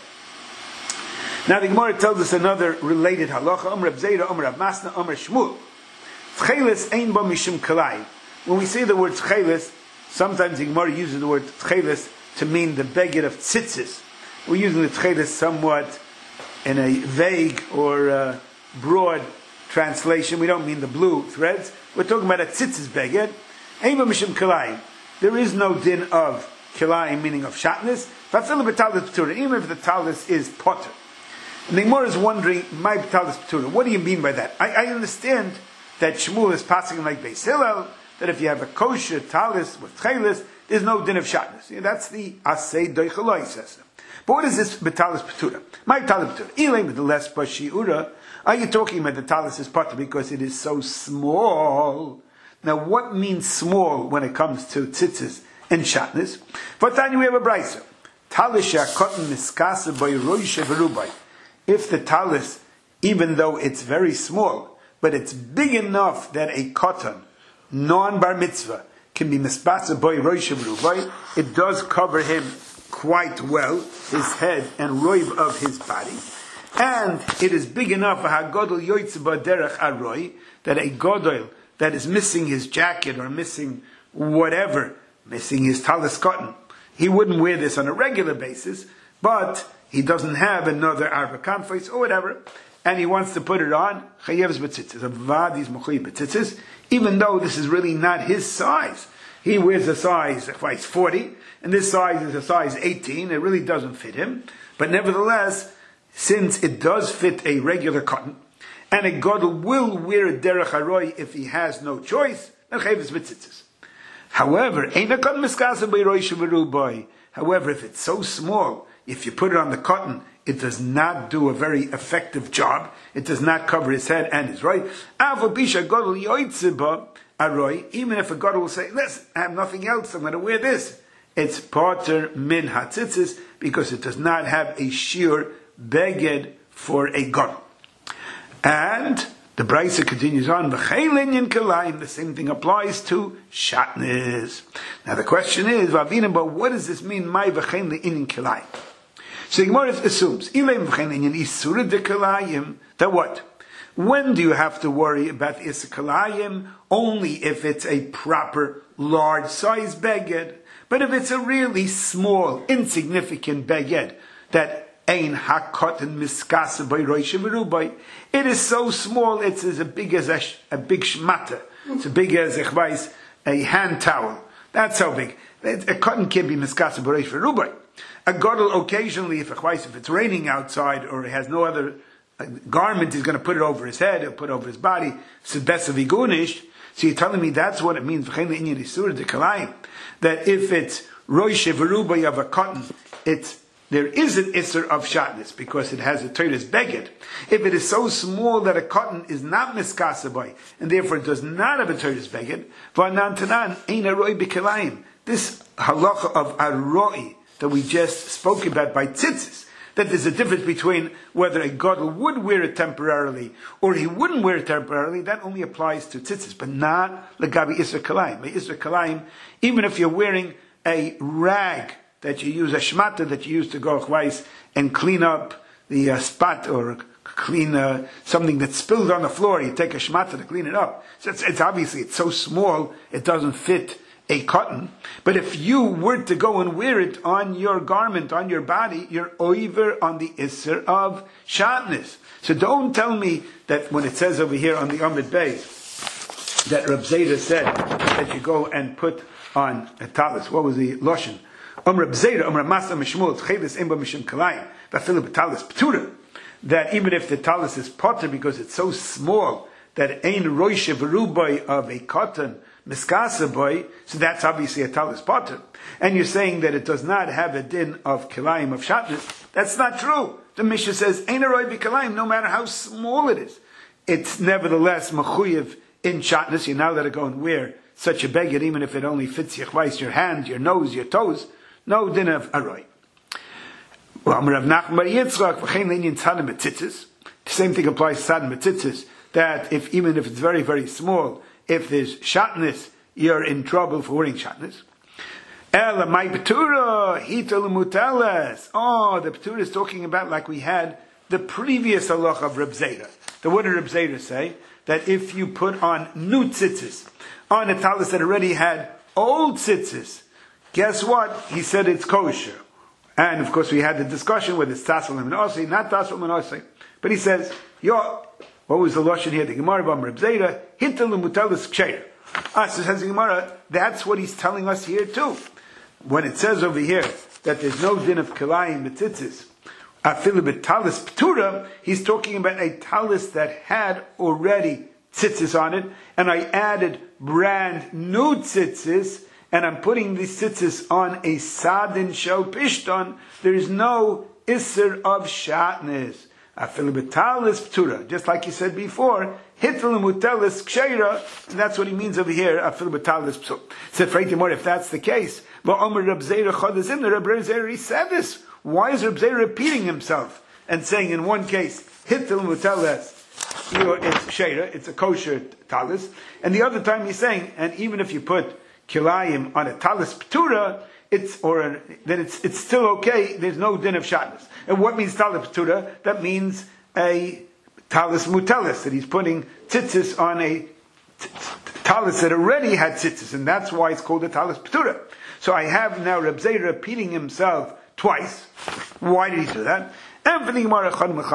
Now the Gemara tells us another related halacha. Reb Zera, Reb Masna, Reb Shmuel. Tchelis ein ba mishum kalai. When we say the word tchelis, sometimes the Gemara uses the word tchelis to mean the beged of tzitzis. We're using the tchelis somewhat in a vague or broad translation. We don't mean the blue threads. We're talking about a tzitzis beged. Ein ba mishum kalai. There is no din of kilayim, meaning of shatnez. Even if the talis is potter. And the Gemara is wondering, my talis p'tura, what do you mean by that? I understand that Shmuel is passing like Beis Hillel, that if you have a kosher talis with tchelis, there's no din of shatnez. That's the asay doichaloi says. But what is this betalis p'tura? My talis p'tura. Ilaim the less pashiura. Are you talking about the talis is potter because it is so small? Now, what means small when it comes to tzitzis and shatnez? But then we have a brayso. Talisha cotton miskasa by roisha verubai. If the talis, even though it's very small, but it's big enough that a cotton, non-bar mitzvah, can be miskasa by roisha verubai, it does cover him quite well, his head and roiv of his body. And it is big enough for hagodol yoytze b'derech aroi, that a godol that is missing his jacket or missing whatever, missing his talis cotton. He wouldn't wear this on a regular basis, but he doesn't have another arba kanfos or whatever, and he wants to put it on, chayevs b'tzitzis, avadis mochoy b'tzitzis, even though this is really not his size. He wears a size 40, and this size is a size 18, it really doesn't fit him, but nevertheless, since it does fit a regular cotton, and a gadol will wear a derech haroi if he has no choice, then chayvus b'tzitzis. However, however, if it's so small, if you put it on the cotton, it does not do a very effective job. It does not cover his head and his right. Even if a gadol will say, "Listen, I have nothing else, I'm going to wear this," it's pater min hatzitzis because it does not have a sheer beged for a gadol. And the Brisa continues on, the same thing applies to shatnez. Now the question is, but what does this mean, my v'chein le'inin kilayim? So the Gemara assumes, that what? When do you have to worry about Issa Kalayim? Only if it's a proper, large size beged. But if it's a really small, insignificant beged, that Ein hakoten miskasa by roisha v'rubai. It is so small, it's as big as a big shmata. It's as big as a hand towel. That's how big. A cotton can be miskasa by roisha v'rubai. A godel occasionally, if it's raining outside or he has no other garment, he's going to put it over his head, he'll put it over his body. So that's a vigunish. So you're telling me that's what it means. That if it's roisha v'rubai of a cotton, there is an isser of shatnez because it has a Torah's beged. If it is so small that a cotton is not miskasabai and therefore it does not have a Torah's beged, v'anantanan ein aroi b'kilayim. This halacha of aroi that we just spoke about by tzitzis, that there's a difference between whether a gadol would wear it temporarily or he wouldn't wear it temporarily, that only applies to tzitzis, but not legabi isra kalayim. By isra kalayim, even if you're wearing a rag that you use, a shmata that you use to go chwais and clean up the spot or clean something that's spilled on the floor, you take a shmata to clean it up. So it's obviously, it's so small, it doesn't fit a cotton. But if you were to go and wear it on your garment, on your body, you're over on the isser of shatnez. So don't tell me that when it says over here on the Amud Beis that Reb Zera said that you go and put on a talis. What was the lashon? Reb Zera, Reb Masa Mishmul, Chelis Imba Mishum Kalayim, Vafilu B'Talis P'tura. That even if the talis is potter because it's so small that ein roisha v'rubai of a cotton miskasa boy, so that's obviously a talis potter. And you're saying that it does not have a din of kilayim of shatnez. That's not true. The Mishnah says ein aroi b'kilayim, no matter how small it is, it's nevertheless mechuyev in shatnez. You're now let it go and wear such a beged, even if it only fits your chvais, your hand, your nose, your toes. No din of aroi. The same thing applies to tzadin b'tzitzis, that even if it's very, very small, if there's shatnez, you're in trouble for wearing shatnez. Ela my betura hitul muteles. Oh, the betura is talking about like we had the previous halach of Reb Zera. The what did Reb Zera say? That if you put on new tzitzis, on a talis that already had old tzitzis, guess what? He said it's kosher. And of course we had the discussion whether it's tassel and osei, not tassel and osei. But he says, what was the lashon here? The Gemara b'am Reb Zera hitul muteles ksheir. So says the Gemara, that's what he's telling us here too. When it says over here that there's no din of kilayim b'tzitzis, afilu b'talis p'tura, he's talking about a talis that had already tzitzis on it, and I added brand new tzitzis, and I'm putting these tzitzis on a sadin shel pishton. There is no isser of shatnez. Afilu b'talis p'tura, just like he said before, hitul mutelis ksheira, and that's what he means over here. Afilu b'talis p'tura. Said Freitimor, if that's the case, Reb Zera, he said this. Why is Reb Zera repeating himself and saying in one case, hitul mutelis, it's ksheira, it's a kosher talis, and the other time he's saying, and even if you put kilayim on a talis p'tura, then it's still okay. There's no din of shatnez. And what means talis p'tura? That means a talis mutelis, that he's putting tzitzis on a talis that already had tzitzis, and that's why it's called a talis p'tura. So I have now Reb Zera repeating himself twice. Why did he do that? And for the Gemara,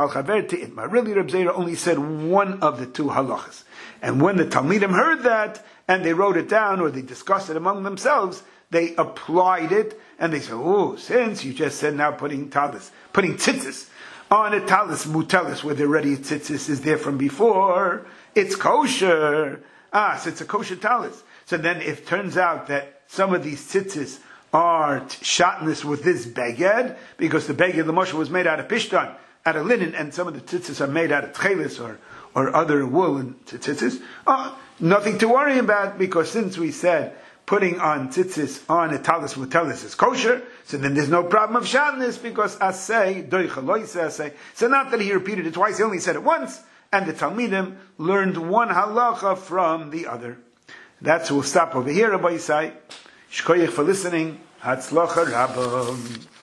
really Reb Zera only said one of the two halachas. And when the Talmidim heard that, and they wrote it down, or they discussed it among themselves, they applied it, and they said, since you just said now putting tzitzis on a talis mutelis, where the already tzitzis is there from before, it's kosher. So it's a kosher talis. So then if it turns out that some of these tzitzis are shatnez with this beged, because the beged, the moshe was made out of pishtan, out of linen, and some of the tzitzis are made out of tchelis or other wool and tzitzis, nothing to worry about, because since we said putting on tzitzis on a talis mutelis is kosher, so then there's no problem of shatnez, because asay, doicha loisa asay. So not that he repeated it twice, he only said it once, and the Talmidim learned one halacha from the other. That's we'll stop over here, Rabbi Yisai. Shkoyach for listening. Hatzlacha Rabbah.